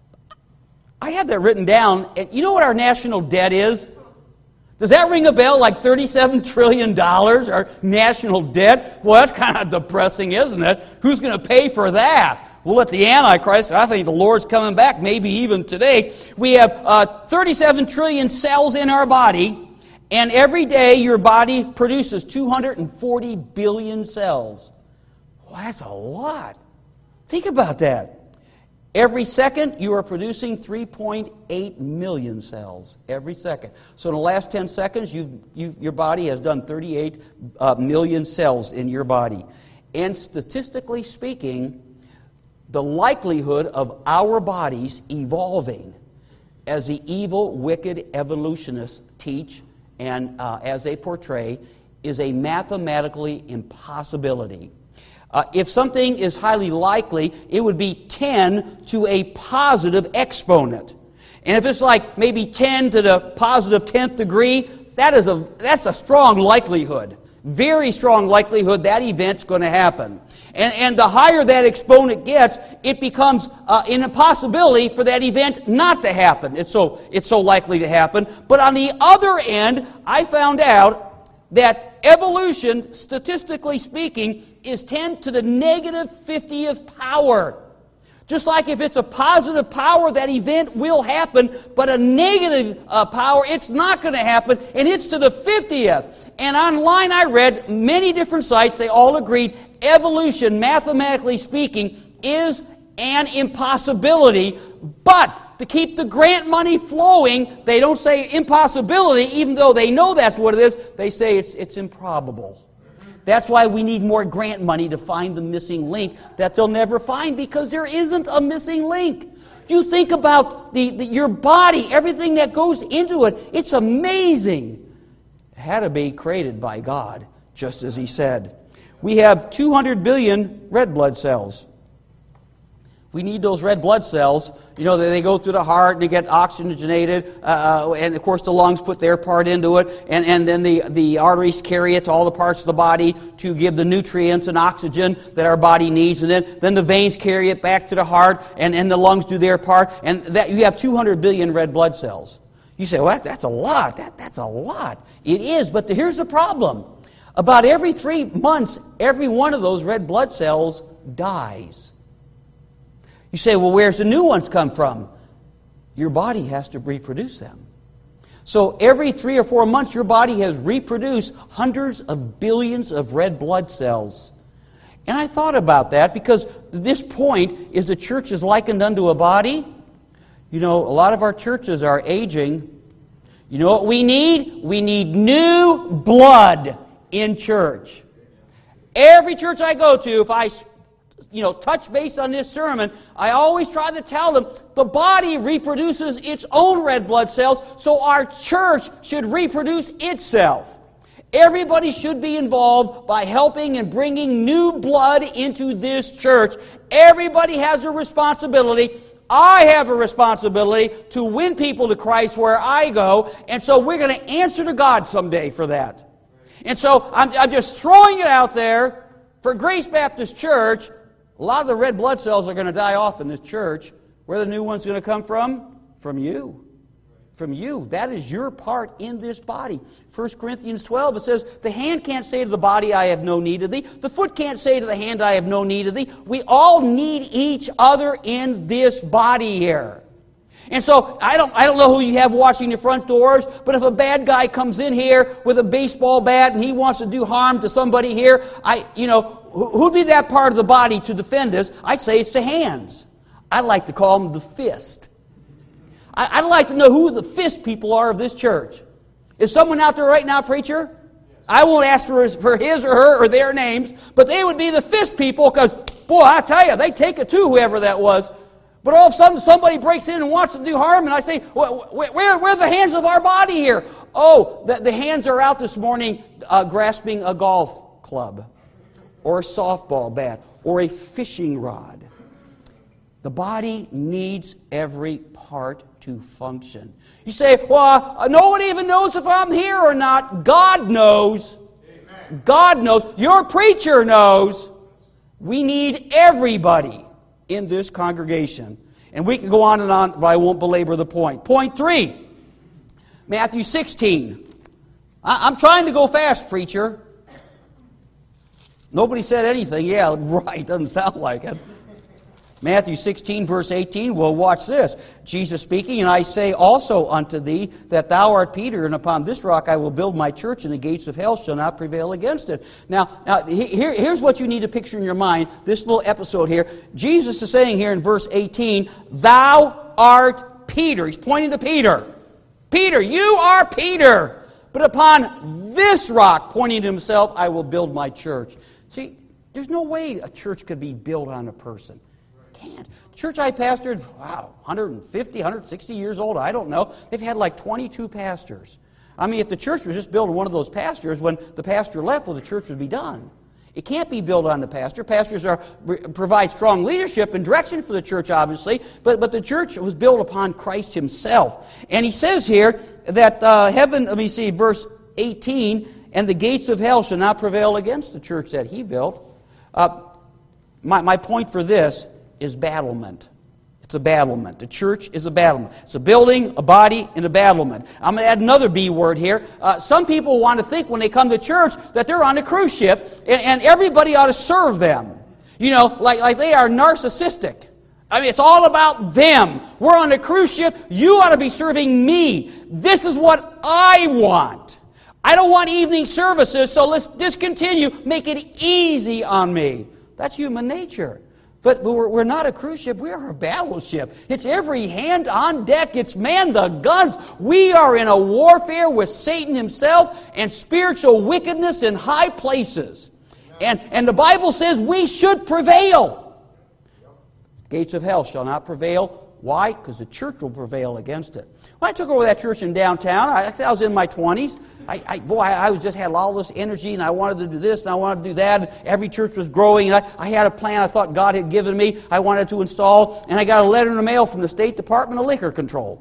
I have that written down. You know what our national debt is? Does that ring a bell, like thirty-seven trillion dollars, our national debt? Well, that's kind of depressing, isn't it? Who's going to pay for that? We'll let the Antichrist, I think the Lord's coming back, maybe even today. We have uh, thirty-seven trillion cells in our body, and every day your body produces two hundred forty billion cells. Well, that's a lot. Think about that. Every second, you are producing three point eight million cells. Every second. So in the last ten seconds, you've, you've, your body has done thirty-eight uh, million cells in your body. And statistically speaking, the likelihood of our bodies evolving, as the evil, wicked evolutionists teach and uh, as they portray, is a mathematically impossibility. Uh, if something is highly likely, it would be ten to a positive exponent. And if it's like maybe ten to the positive tenth degree, that is a, that's a strong likelihood. Very strong likelihood that event's going to happen. And, and the higher that exponent gets, it becomes uh, an impossibility for that event not to happen. It's so, it's so likely to happen. But on the other end, I found out that evolution, statistically speaking, is ten to the negative fiftieth power. Just like if it's a positive power, that event will happen, but a negative uh, power, it's not going to happen, and it's to the fiftieth. And online I read many different sites, they all agreed evolution, mathematically speaking, is an impossibility, but to keep the grant money flowing, they don't say impossibility, even though they know that's what it is, they say it's, it's improbable. That's why we need more grant money to find the missing link that they'll never find, because there isn't a missing link. You think about the, the your body, everything that goes into it, it's amazing. It had to be created by God, just as He said. We have two hundred billion red blood cells. We need those red blood cells. You know, they go through the heart and they get oxygenated, uh, and of course the lungs put their part into it, and, and then the, the arteries carry it to all the parts of the body to give the nutrients and oxygen that our body needs, and then, then the veins carry it back to the heart, and, and the lungs do their part, and that you have two hundred billion red blood cells. You say, well, that, that's a lot. That, that's a lot. It is, but the, here's the problem. About every three months, every one of those red blood cells dies. You say, well, where's the new ones come from? Your body has to reproduce them. So every three or four months, your body has reproduced hundreds of billions of red blood cells. And I thought about that because this point is the church is likened unto a body. You know, a lot of our churches are aging. You know what we need? We need new blood in church. Every church I go to, if I you know, touch base on this sermon, I always try to tell them the body reproduces its own red blood cells, so our church should reproduce itself. Everybody should be involved by helping and bringing new blood into this church. Everybody has a responsibility. I have a responsibility to win people to Christ where I go, and so we're going to answer to God someday for that. And so I'm, I'm just throwing it out there for Grace Baptist Church. A lot of the red blood cells are going to die off in this church. Where are the new ones going to come from? From you. From you. That is your part in this body. First Corinthians twelve, it says, the hand can't say to the body, I have no need of thee. The foot can't say to the hand, I have no need of thee. We all need each other in this body here. And so, I don't, I don't know who you have watching your front doors, but if a bad guy comes in here with a baseball bat and he wants to do harm to somebody here, I, you know, who'd be that part of the body to defend us? I'd say it's the hands. I like to call them the fist. I'd like to know who the fist people are of this church. Is someone out there right now, preacher? I won't ask for his, for his or her or their names, but they would be the fist people because, boy, I tell you, they take it to whoever that was. But all of a sudden, somebody breaks in and wants to do harm, and I say, where, where, where are the hands of our body here? Oh, the, the hands are out this morning uh, grasping a golf club or a softball bat or a fishing rod. The body needs every part to function. You say, well, uh, no one even knows if I'm here or not. God knows. Amen. God knows. Your preacher knows. We need everybody in this congregation. And we can go on and on, but I won't belabor the point. Point three, Matthew sixteen. I- I'm trying to go fast, preacher. Nobody said anything. Yeah, right. Doesn't sound like it. Matthew sixteen, verse eighteen, well, watch this. Jesus speaking, and I say also unto thee that thou art Peter, and upon this rock I will build my church, and the gates of hell shall not prevail against it. Now, now here, here's what you need to picture in your mind, this little episode here. Jesus is saying here in verse eighteen, thou art Peter. He's pointing to Peter. Peter, you are Peter. But upon this rock, pointing to himself, I will build my church. See, there's no way a church could be built on a person. Can't. The church I pastored, wow, one hundred fifty, one hundred sixty years old, I don't know. They've had like twenty-two pastors. I mean, if the church was just built on one of those pastors, when the pastor left, well, the church would be done. It can't be built on the pastor. Pastors are provide strong leadership and direction for the church, obviously, but, but the church was built upon Christ himself. And he says here that uh, heaven, let me see, verse eighteen, and the gates of hell shall not prevail against the church that he built. Uh, my, my point for this is battlement. It's a battlement. The church is a battlement. It's a building, a body, and a battlement. I'm going to add another B word here. Uh, some people want to think when they come to church that they're on a cruise ship and, and everybody ought to serve them. You know, like, like they are narcissistic. I mean, it's all about them. We're on a cruise ship. You ought to be serving me. This is what I want. I don't want evening services, so let's discontinue. Make it easy on me. That's human nature. But we're not a cruise ship. We are a battleship. It's every hand on deck. It's man the guns. We are in a warfare with Satan himself and spiritual wickedness in high places. And, and the Bible says we should prevail. Gates of hell shall not prevail. Why? Because the church will prevail against it. When I took over that church in downtown, I, I was in my twenties. I, I, boy, I, I was just had all this energy, and I wanted to do this, and I wanted to do that. Every church was growing, and I, I had a plan I thought God had given me. I wanted to install, and I got a letter in the mail from the State Department of Liquor Control.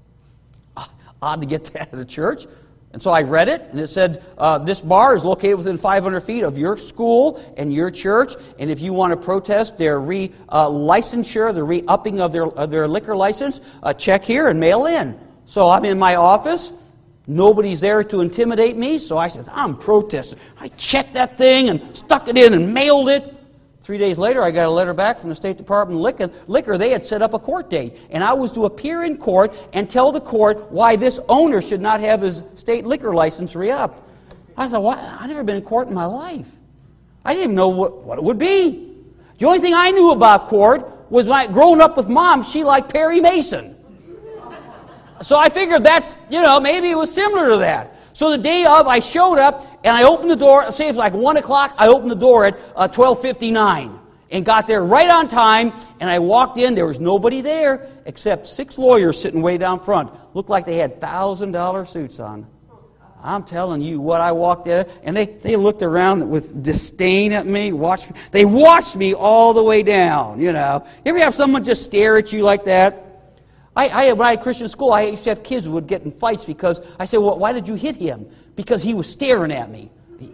Odd to get that at a church. And so I read it, and it said, uh, this bar is located within five hundred feet of your school and your church, and if you want to protest their re-licensure, uh, the re-upping of their, of their liquor license, uh, check here and mail in. So I'm in my office. Nobody's there to intimidate me, so I says, I'm protesting. I checked that thing and stuck it in and mailed it. Three days later, I got a letter back from the State Department of Liquor. They had set up a court date, and I was to appear in court and tell the court why this owner should not have his state liquor license re-upped. I thought, well, I've never been in court in my life. I didn't even know what, what it would be. The only thing I knew about court was when I, growing up with Mom, she liked Perry Mason. So I figured that's, you know, maybe it was similar to that. So the day of, I showed up, and I opened the door. Say it was like one o'clock. I opened the door at uh, twelve fifty-nine. and got there right on time, and I walked in. There was nobody there except six lawyers sitting way down front. Looked like they had one thousand dollar suits on. I'm telling you what, I walked in, and they, they looked around with disdain at me. Watched me. They watched me all the way down, you know. You ever have someone just stare at you like that? I, I, when I had Christian school, I used to have kids who would get in fights because I said, well, why did you hit him? Because he was staring at me.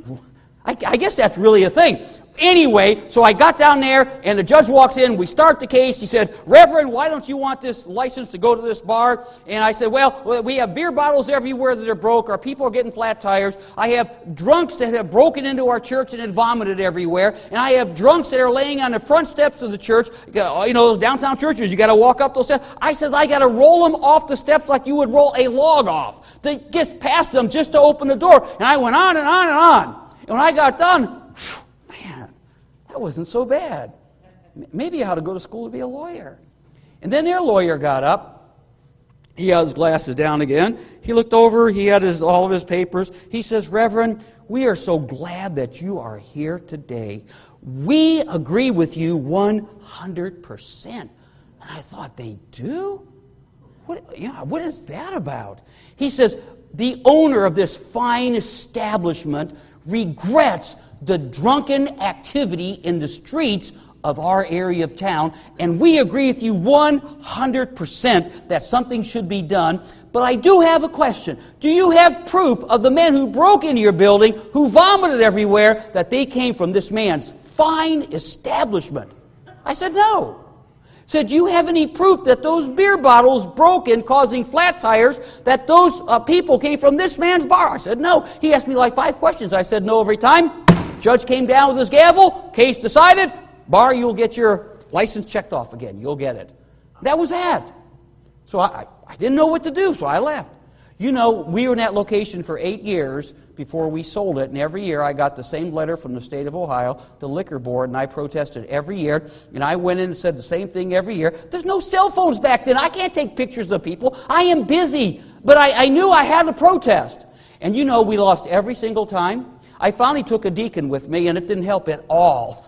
I, I guess that's really a thing. Anyway, so I got down there, and the judge walks in. We start the case. He said, Reverend, why don't you want this license to go to this bar? And I said, well, we have beer bottles everywhere that are broke. Our people are getting flat tires. I have drunks that have broken into our church and have vomited everywhere. And I have drunks that are laying on the front steps of the church. You know, those downtown churches, you got to walk up those steps. I says, I got to roll them off the steps like you would roll a log off to get past them just to open the door. And I went on and on and on. And when I got done, whew, that wasn't so bad. Maybe I ought to go to school to be a lawyer. And then their lawyer got up. He had his glasses down again. He looked over. He had his, all of his papers. He says, Reverend, we are so glad that you are here today. We agree with you one hundred percent. And I thought, they do? What, yeah, what is that about? He says, the owner of this fine establishment regrets the drunken activity in the streets of our area of town, and we agree with you one hundred percent that something should be done. But I do have a question. Do you have proof of the men who broke into your building, who vomited everywhere, that they came from this man's fine establishment? I said, no. Said, do you have any proof that those beer bottles broken, causing flat tires, that those uh, people came from this man's bar? I said, no. He asked me like five questions. I said, no every time. Judge came down with his gavel, case decided, bar, you'll get your license checked off again. You'll get it. That was that. So I, I didn't know what to do, so I left. You know, we were in that location for eight years before we sold it, and every year I got the same letter from the state of Ohio, the liquor board, and I protested every year, and I went in and said the same thing every year. There's no cell phones back then. I can't take pictures of people. I am busy, but I, I knew I had to protest. And you know, we lost every single time. I finally took a deacon with me, and it didn't help at all.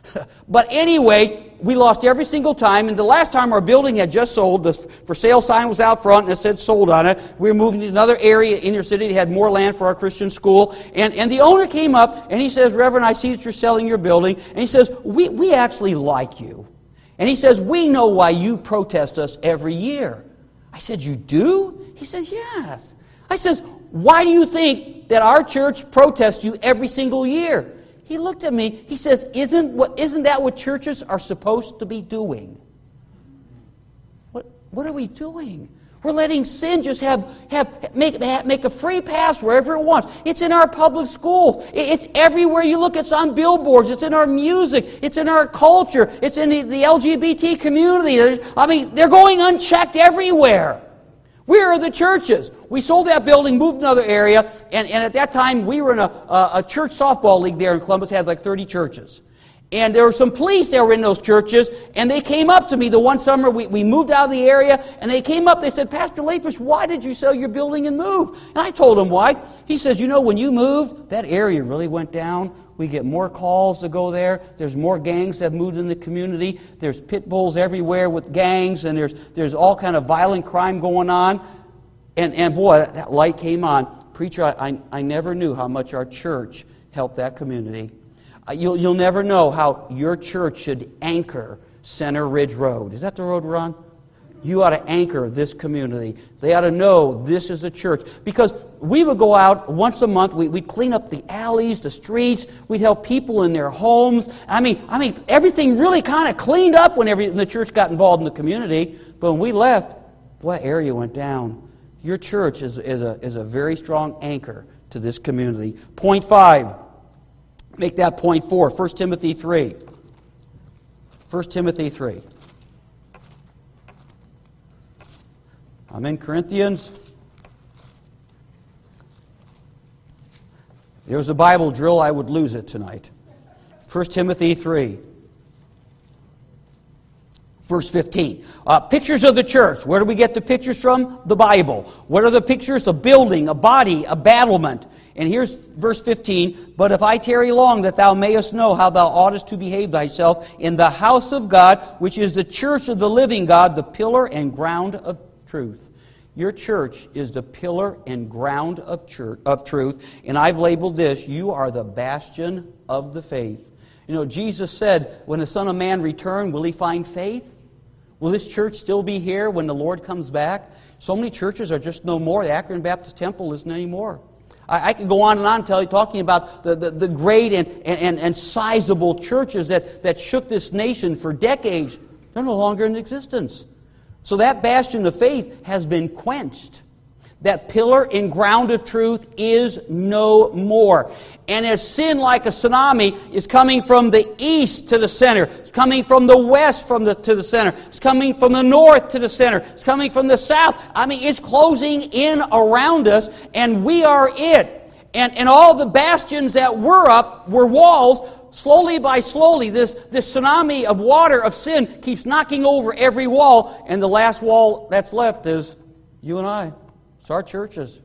But anyway, we lost every single time, and the last time our building had just sold, the for sale sign was out front, and it said sold on it. We were moving to another area in your city that had more land for our Christian school, and, and the owner came up, and he says, Reverend, I see that you're selling your building, and he says, we, we actually like you. And he says, we know why you protest us every year. I said, you do? He says, yes. I says, why do you think that our church protests you every single year? He looked at me. He says, isn't, what, isn't that what churches are supposed to be doing? What, what are we doing? We're letting sin just have, have make, make a free pass wherever it wants. It's in our public schools. It's everywhere you look. It's on billboards. It's in our music. It's in our culture. It's in the, the L G B T community. There's, I mean, they're going unchecked everywhere. Where are the churches? We sold that building, moved to another area, and, and at that time we were in a, a, a church softball league there in Columbus, had like thirty churches. And there were some police that were in those churches, and they came up to me the one summer, we, we moved out of the area, and they came up, they said, Pastor Lapis, why did you sell your building and move? And I told them why. He says, you know, when you moved, that area really went down. We get more calls to go there. There's more gangs that have moved in the community. There's pit bulls everywhere with gangs, and there's there's all kind of violent crime going on. And and boy, that light came on. Preacher, I, I, I never knew how much our church helped that community. Uh, you'll, you'll never know how your church should anchor Center Ridge Road. Is that the road we're on? You ought to anchor this community. They ought to know this is a church. Because we would go out once a month. We, we'd clean up the alleys, the streets. We'd help people in their homes. I mean, I mean, everything really kind of cleaned up when, every, when the church got involved in the community. But when we left, boy, that area went down. Your church is, is, a, is a very strong anchor to this community. Point five. Make that point four. First Timothy three. First Timothy three. I'm in Corinthians. If there was a Bible drill, I would lose it tonight. First Timothy three. Verse fifteen. Uh, pictures of the church. Where do we get the pictures from? The Bible. What are the pictures? A building, a body, a battlement. And here's verse fifteen. But if I tarry long, that thou mayest know how thou oughtest to behave thyself in the house of God, which is the church of the living God, the pillar and ground of truth. Your church is the pillar and ground of, church, of truth. And I've labeled this, you are the bastion of the faith. You know, Jesus said, when the Son of Man return, will He find faith? Will this church still be here when the Lord comes back? So many churches are just no more. The Akron Baptist Temple isn't anymore. I, I could go on and on tell you, talking about the, the, the great and, and, and sizable churches that, that shook this nation for decades. They're no longer in existence. So that bastion of faith has been quenched. That pillar and ground of truth is no more. And as sin, like a tsunami, is coming from the east to the center, it's coming from the west from the, to the center, it's coming from the north to the center, it's coming from the south. I mean, it's closing in around us, and we are it. And, and all the bastions that were up were walls. Slowly by slowly, this, this tsunami of water, of sin, keeps knocking over every wall, and the last wall that's left is you and I. It's our churches.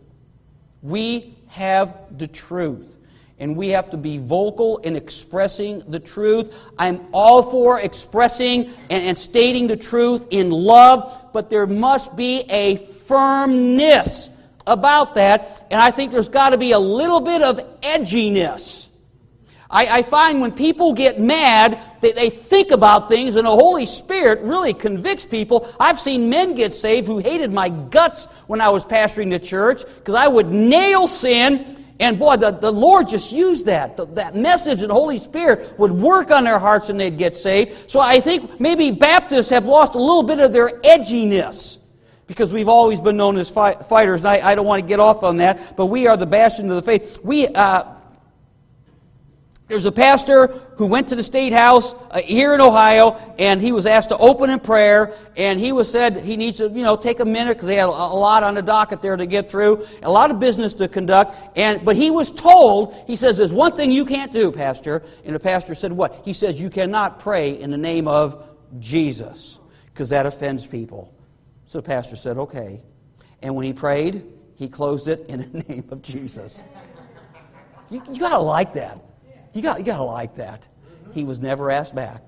We have the truth, and we have to be vocal in expressing the truth. I'm all for expressing and, and stating the truth in love, but there must be a firmness about that, and I think there's got to be a little bit of edginess. I, I find when people get mad, they, they think about things, and the Holy Spirit really convicts people. I've seen men get saved who hated my guts when I was pastoring the church because I would nail sin, and boy, the, the Lord just used that. The, that message and the Holy Spirit would work on their hearts and they'd get saved. So I think maybe Baptists have lost a little bit of their edginess, because we've always been known as fight, fighters, and I, I don't want to get off on that, but we are the bastion of the faith. We... Uh, There's a pastor who went to the State House uh, here in Ohio, and he was asked to open in prayer, and he was said he needs to, you know, take a minute because they had a, a lot on the docket there to get through, a lot of business to conduct. And but he was told, he says, there's one thing you can't do, Pastor. And the pastor said, what? He says, you cannot pray in the name of Jesus, because that offends people. So the pastor said, okay. And when he prayed, he closed it in the name of Jesus. You, you got to like that. You got, you got to like that. He was never asked back.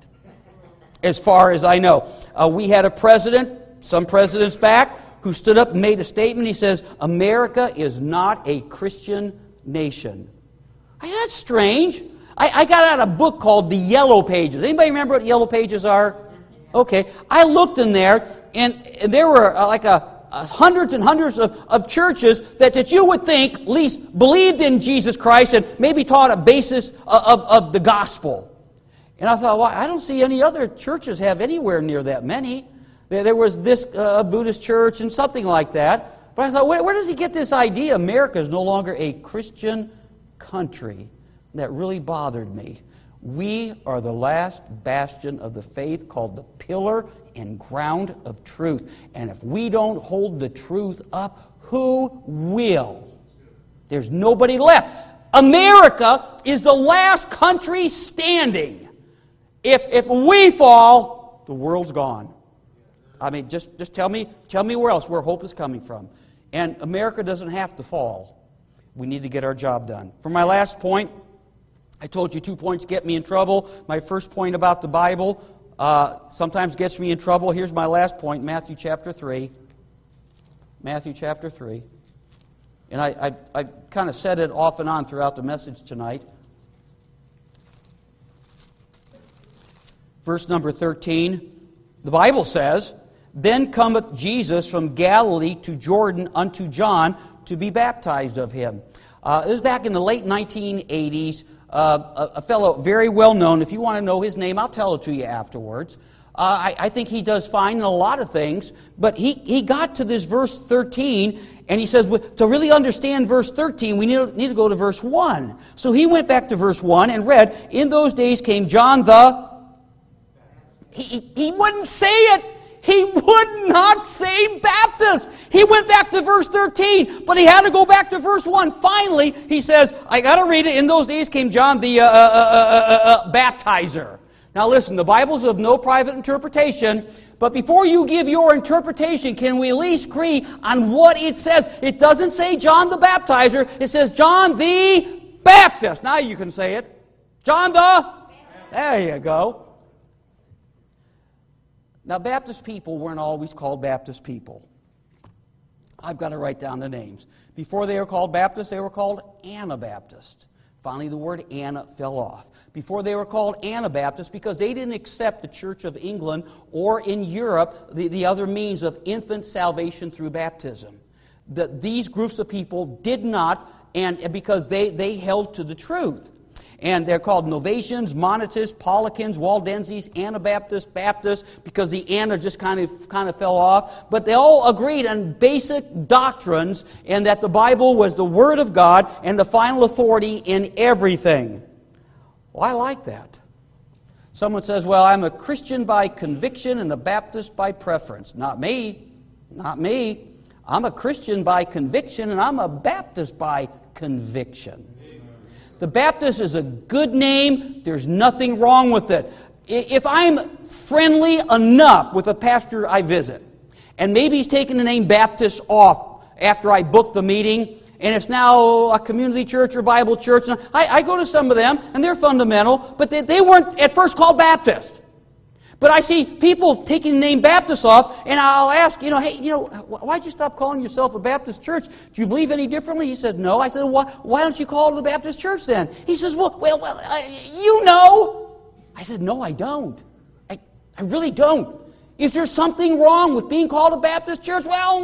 As far as I know. Uh, we had a president, some presidents back, who stood up and made a statement. He says, America is not a Christian nation. I, that's strange. I, I got out a book called The Yellow Pages. Anybody remember what Yellow Pages are? Okay. I looked in there, and, and there were uh, like a Uh, hundreds and hundreds of, of churches that, that you would think at least believed in Jesus Christ and maybe taught a basis of, of, of the gospel. And I thought, well, I don't see any other churches have anywhere near that many. There, there was this uh, Buddhist church and something like that. But I thought, where, where does he get this idea? America is no longer a Christian country. That really bothered me. We are the last bastion of the faith, called the pillar and ground of truth. And if we don't hold the truth up, who will? There's nobody left. America is the last country standing. If if we fall, the world's gone. I mean, just, just tell me, tell me where else, where hope is coming from. And America doesn't have to fall. We need to get our job done. For my last point, I told you two points get me in trouble. My first point about the Bible uh, sometimes gets me in trouble. Here's my last point, Matthew chapter three. Matthew chapter three. And I, I, I kind of said it off and on throughout the message tonight. Verse number thirteen. The Bible says, Then cometh Jesus from Galilee to Jordan unto John to be baptized of him. Uh, this was back in the late nineteen eighties. Uh, a, a fellow very well known. If you want to know his name, I'll tell it to you afterwards. Uh, I, I think he does fine in a lot of things, but he, he got to this verse thirteen, and he says, to really understand verse thirteen, we need, need to go to verse one. So he went back to verse one and read, In those days came John the... He, he, he wouldn't say it. He would not say Baptist. He went back to verse thirteen, but he had to go back to verse one. Finally, he says, I got to read it. In those days came John the uh, uh, uh, uh, uh, baptizer. Now listen, the Bible's of no private interpretation, but before you give your interpretation, can we at least agree on what it says? It doesn't say John the Baptizer, it says John the Baptist. Now you can say it. John the... There you go. Now Baptist people weren't always called Baptist people. I've got to write down the names. Before they were called Baptist, they were called Anabaptist. Finally, the word Anna fell off. Before they were called Anabaptists because they didn't accept the Church of England or in Europe the, the other means of infant salvation through baptism. The, these groups of people did not, and because they, they held to the truth. And they're called Novatians, Monetists, Paulicans, Waldenses, Anabaptists, Baptists, because the Anna just kind of kind of fell off. But they all agreed on basic doctrines and that the Bible was the Word of God and the final authority in everything. Well, I like that. Someone says, well, I'm a Christian by conviction and a Baptist by preference. Not me. Not me. I'm a Christian by conviction and I'm a Baptist by conviction. The Baptist is a good name. There's nothing wrong with it. If I'm friendly enough with a pastor I visit, and maybe he's taken the name Baptist off after I book the meeting, and it's now a community church or Bible church, and I, I go to some of them, and they're fundamental, but they, they weren't at first called Baptist. But I see people taking the name Baptist off, and I'll ask, you know, hey, you know, why'd you stop calling yourself a Baptist church? Do you believe any differently? He said, no. I said, well, why don't you call it a Baptist church then? He says, well, well, well uh, you know. I said, no, I don't. I, I really don't. Is there something wrong with being called a Baptist church? Well,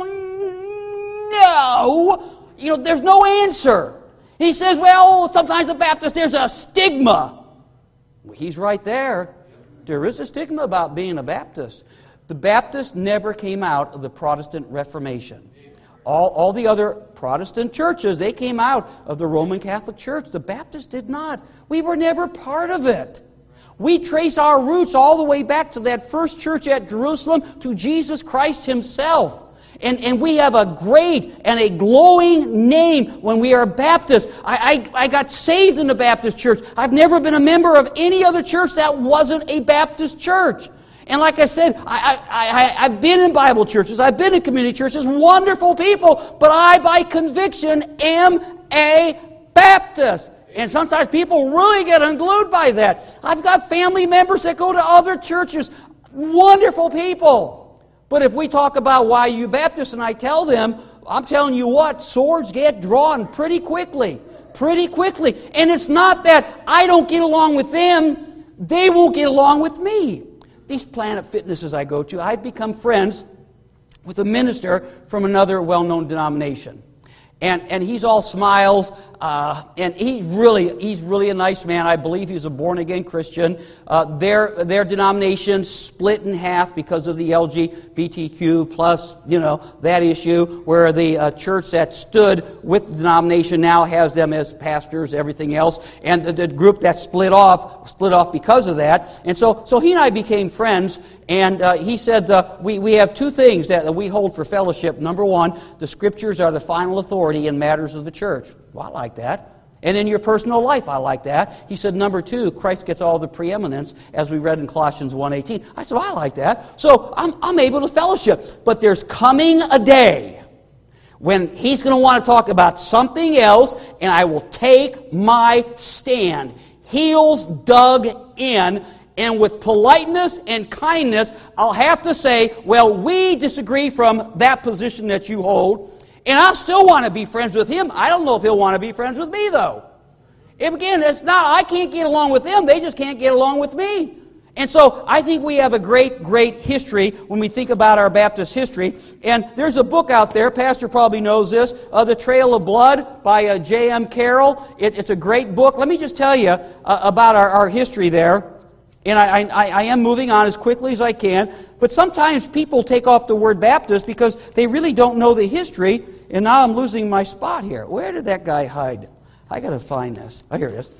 no. You know, there's no answer. He says, well, sometimes the Baptist, there's a stigma. Well, he's right there. There is a stigma about being a Baptist. The Baptists never came out of the Protestant Reformation. All, all the other Protestant churches, they came out of the Roman Catholic Church. The Baptists did not. We were never part of it. We trace our roots all the way back to that first church at Jerusalem, to Jesus Christ Himself. And, and we have a great and a glowing name when we are Baptists. I, I, I got saved in the Baptist church. I've never been a member of any other church that wasn't a Baptist church. And like I said, I, I, I, I've been in Bible churches. I've been in community churches. Wonderful people. But I, by conviction, am a Baptist. And sometimes people really get unglued by that. I've got family members that go to other churches. Wonderful people. But if we talk about why you Baptists, and I tell them, I'm telling you what, swords get drawn pretty quickly. Pretty quickly. And it's not that I don't get along with them, they won't get along with me. These Planet Fitnesses I go to, I've become friends with a minister from another well-known denomination. And and he's all smiles, uh, and he's really he's really a nice man. I believe he's a born-again Christian. Uh, their their denomination split in half because of the L G B T Q plus, you know, that issue, where the uh, church that stood with the denomination now has them as pastors, everything else, and the, the group that split off split off because of that. And so so he and I became friends. And uh, he said, uh, we, we have two things that we hold for fellowship. Number one, the Scriptures are the final authority in matters of the church. Well, I like that. And in your personal life, I like that. He said, number two, Christ gets all the preeminence, as we read in Colossians one eighteen. I said, well, I like that. So I'm, I'm able to fellowship. But there's coming a day when he's going to want to talk about something else, and I will take my stand. Heels dug in. And with politeness and kindness, I'll have to say, well, we disagree from that position that you hold. And I'll still want to be friends with him. I don't know if he'll want to be friends with me, though. And again, it's not, I can't get along with them. They just can't get along with me. And so I think we have a great, great history when we think about our Baptist history. And there's a book out there, Pastor probably knows this, uh, The Trail of Blood by uh, J M Carroll. It, it's a great book. Let me just tell you uh, about our, our history there. And I, I, I am moving on as quickly as I can. But sometimes people take off the word Baptist because they really don't know the history. And now I'm losing my spot here. Where did that guy hide? I got to find this. Oh, here it is.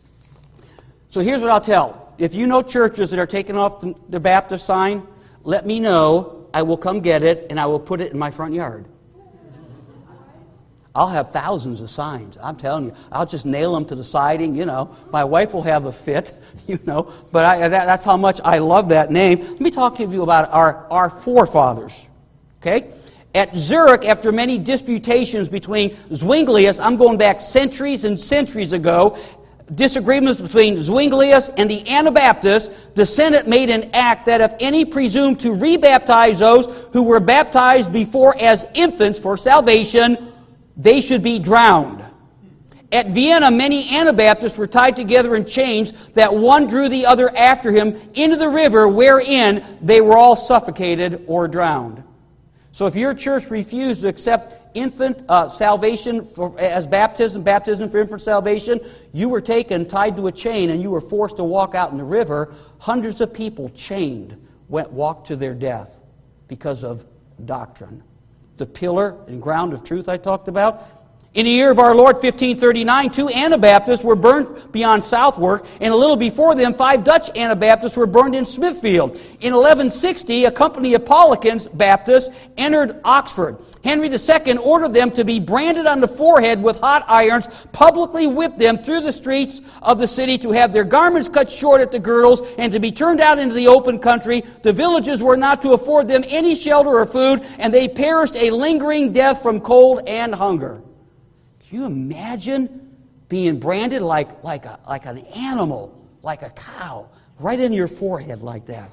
So here's what I'll tell. If you know churches that are taking off the, the Baptist sign, let me know. I will come get it, and I will put it in my front yard. I'll have thousands of signs. I'm telling you. I'll just nail them to the siding, you know. My wife will have a fit, you know. But I, that, that's how much I love that name. Let me talk to you about our, our forefathers. Okay? At Zurich, after many disputations between Zwinglius, I'm going back centuries and centuries ago, disagreements between Zwinglius and the Anabaptists, the Senate made an act that if any presumed to rebaptize those who were baptized before as infants for salvation, they should be drowned. At Vienna, many Anabaptists were tied together in chains that one drew the other after him into the river wherein they were all suffocated or drowned. So if your church refused to accept infant uh, salvation for, as baptism, baptism for infant salvation, you were taken, tied to a chain, and you were forced to walk out in the river. Hundreds of people chained went walked to their death because of doctrine. The pillar and ground of truth I talked about. In the year of our Lord, fifteen thirty-nine, two Anabaptists were burned beyond Southwark, and a little before them, five Dutch Anabaptists were burned in Smithfield. In eleven sixty, a company of Paulicans Baptists entered Oxford. Henry the Second ordered them to be branded on the forehead with hot irons, publicly whipped them through the streets of the city, to have their garments cut short at the girdles, and to be turned out into the open country. The villages were not to afford them any shelter or food, and they perished a lingering death from cold and hunger. Can you imagine being branded like, like, a, like an animal, like a cow, right in your forehead like that?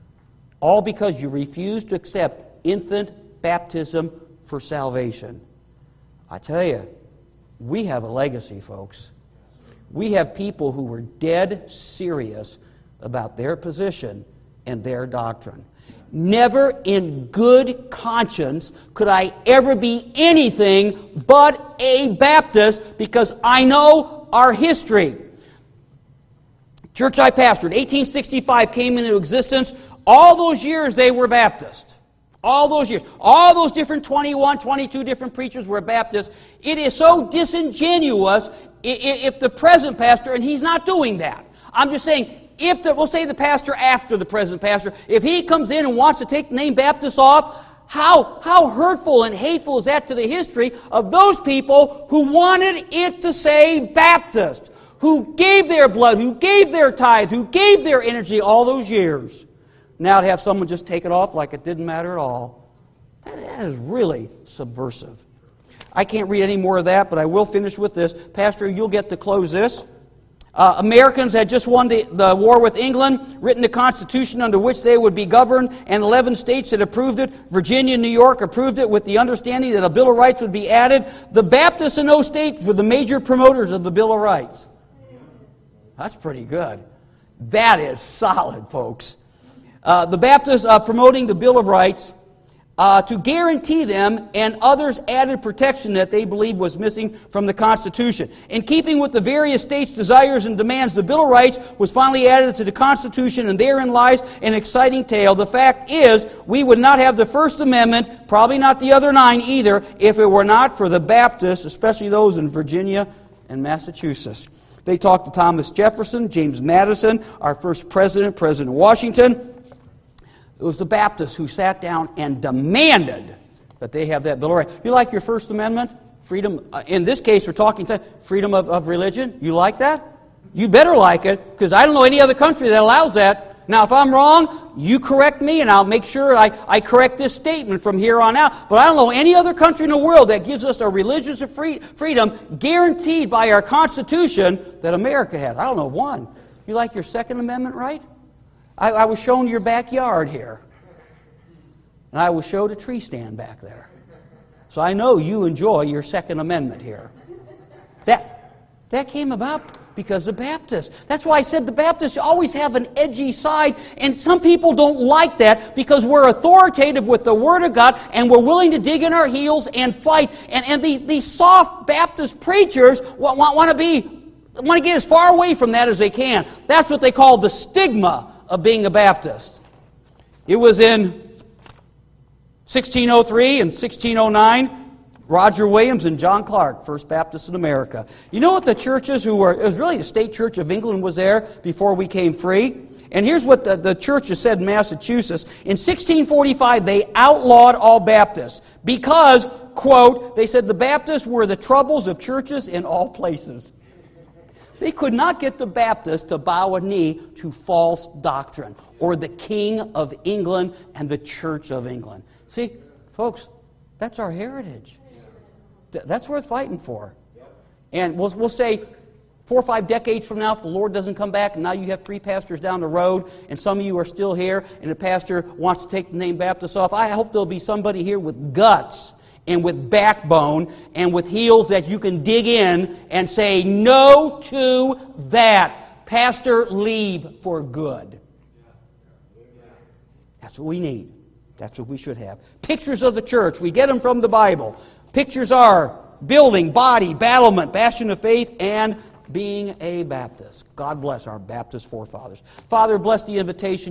All because you refused to accept infant baptism for salvation. I tell you, we have a legacy, folks. We have people who were dead serious about their position and their doctrine. Never in good conscience could I ever be anything but a Baptist, because I know our history. Church I pastored, eighteen sixty-five came into existence. All those years they were Baptist. All those years. All those different twenty-one, twenty-two different preachers were Baptist. It is so disingenuous if the present pastor, and he's not doing that. I'm just saying, if the, we'll say the pastor after the present pastor, if he comes in and wants to take the name Baptist off, how, how hurtful and hateful is that to the history of those people who wanted it to say Baptist, who gave their blood, who gave their tithe, who gave their energy all those years. Now to have someone just take it off like it didn't matter at all, that is really subversive. I can't read any more of that, but I will finish with this. Pastor, you'll get to close this. Uh, Americans had just won the, the war with England, written the Constitution under which they would be governed, and eleven states had approved it. Virginia and New York approved it with the understanding that a Bill of Rights would be added. The Baptists in those states were the major promoters of the Bill of Rights. That's pretty good. That is solid, folks. Uh, the Baptists uh, promoting the Bill of Rights uh, to guarantee them and others added protection that they believed was missing from the Constitution. In keeping with the various states' desires and demands, the Bill of Rights was finally added to the Constitution, and therein lies an exciting tale. The fact is, we would not have the First Amendment, probably not the other nine either, if it were not for the Baptists, especially those in Virginia and Massachusetts. They talked to Thomas Jefferson, James Madison, our first president, President Washington. It was the Baptists who sat down and demanded that they have that Bill of Rights. You like your First Amendment? Freedom, uh, in this case we're talking to freedom of, of religion. You like that? You better like it, because I don't know any other country that allows that. Now, if I'm wrong, you correct me, and I'll make sure I, I correct this statement from here on out. But I don't know any other country in the world that gives us a religious free, freedom guaranteed by our Constitution that America has. I don't know one. You like your Second Amendment right? I, I was shown your backyard here. And I was showed a tree stand back there. So I know you enjoy your Second Amendment here. That, that came about because of Baptists. That's why I said the Baptists always have an edgy side, and some people don't like that because we're authoritative with the Word of God and we're willing to dig in our heels and fight. And, and the, these soft Baptist preachers want, want, want to be want to get as far away from that as they can. That's what they call the stigma of being a Baptist. It was in sixteen oh three and sixteen oh nine. Roger Williams and John Clark, First Baptist in America. You know what the churches who were, it was really the State Church of England was there before we came free. And here's what the, the churches said in Massachusetts. In sixteen forty-five, they outlawed all Baptists because, quote, they said the Baptists were the troubles of churches in all places. They could not get the Baptists to bow a knee to false doctrine or the King of England and the Church of England. See, folks, that's our heritage. That's worth fighting for. And we'll, we'll say four or five decades from now, if the Lord doesn't come back, and now you have three pastors down the road, and some of you are still here, and the pastor wants to take the name Baptist off, I hope there'll be somebody here with guts and with backbone and with heels that you can dig in and say, no to that. Pastor, leave for good. That's what we need. That's what we should have. Pictures of the church. We get them from the Bible. Pictures are building, body, battlement, bastion of faith, and being a Baptist. God bless our Baptist forefathers. Father, bless the invitation.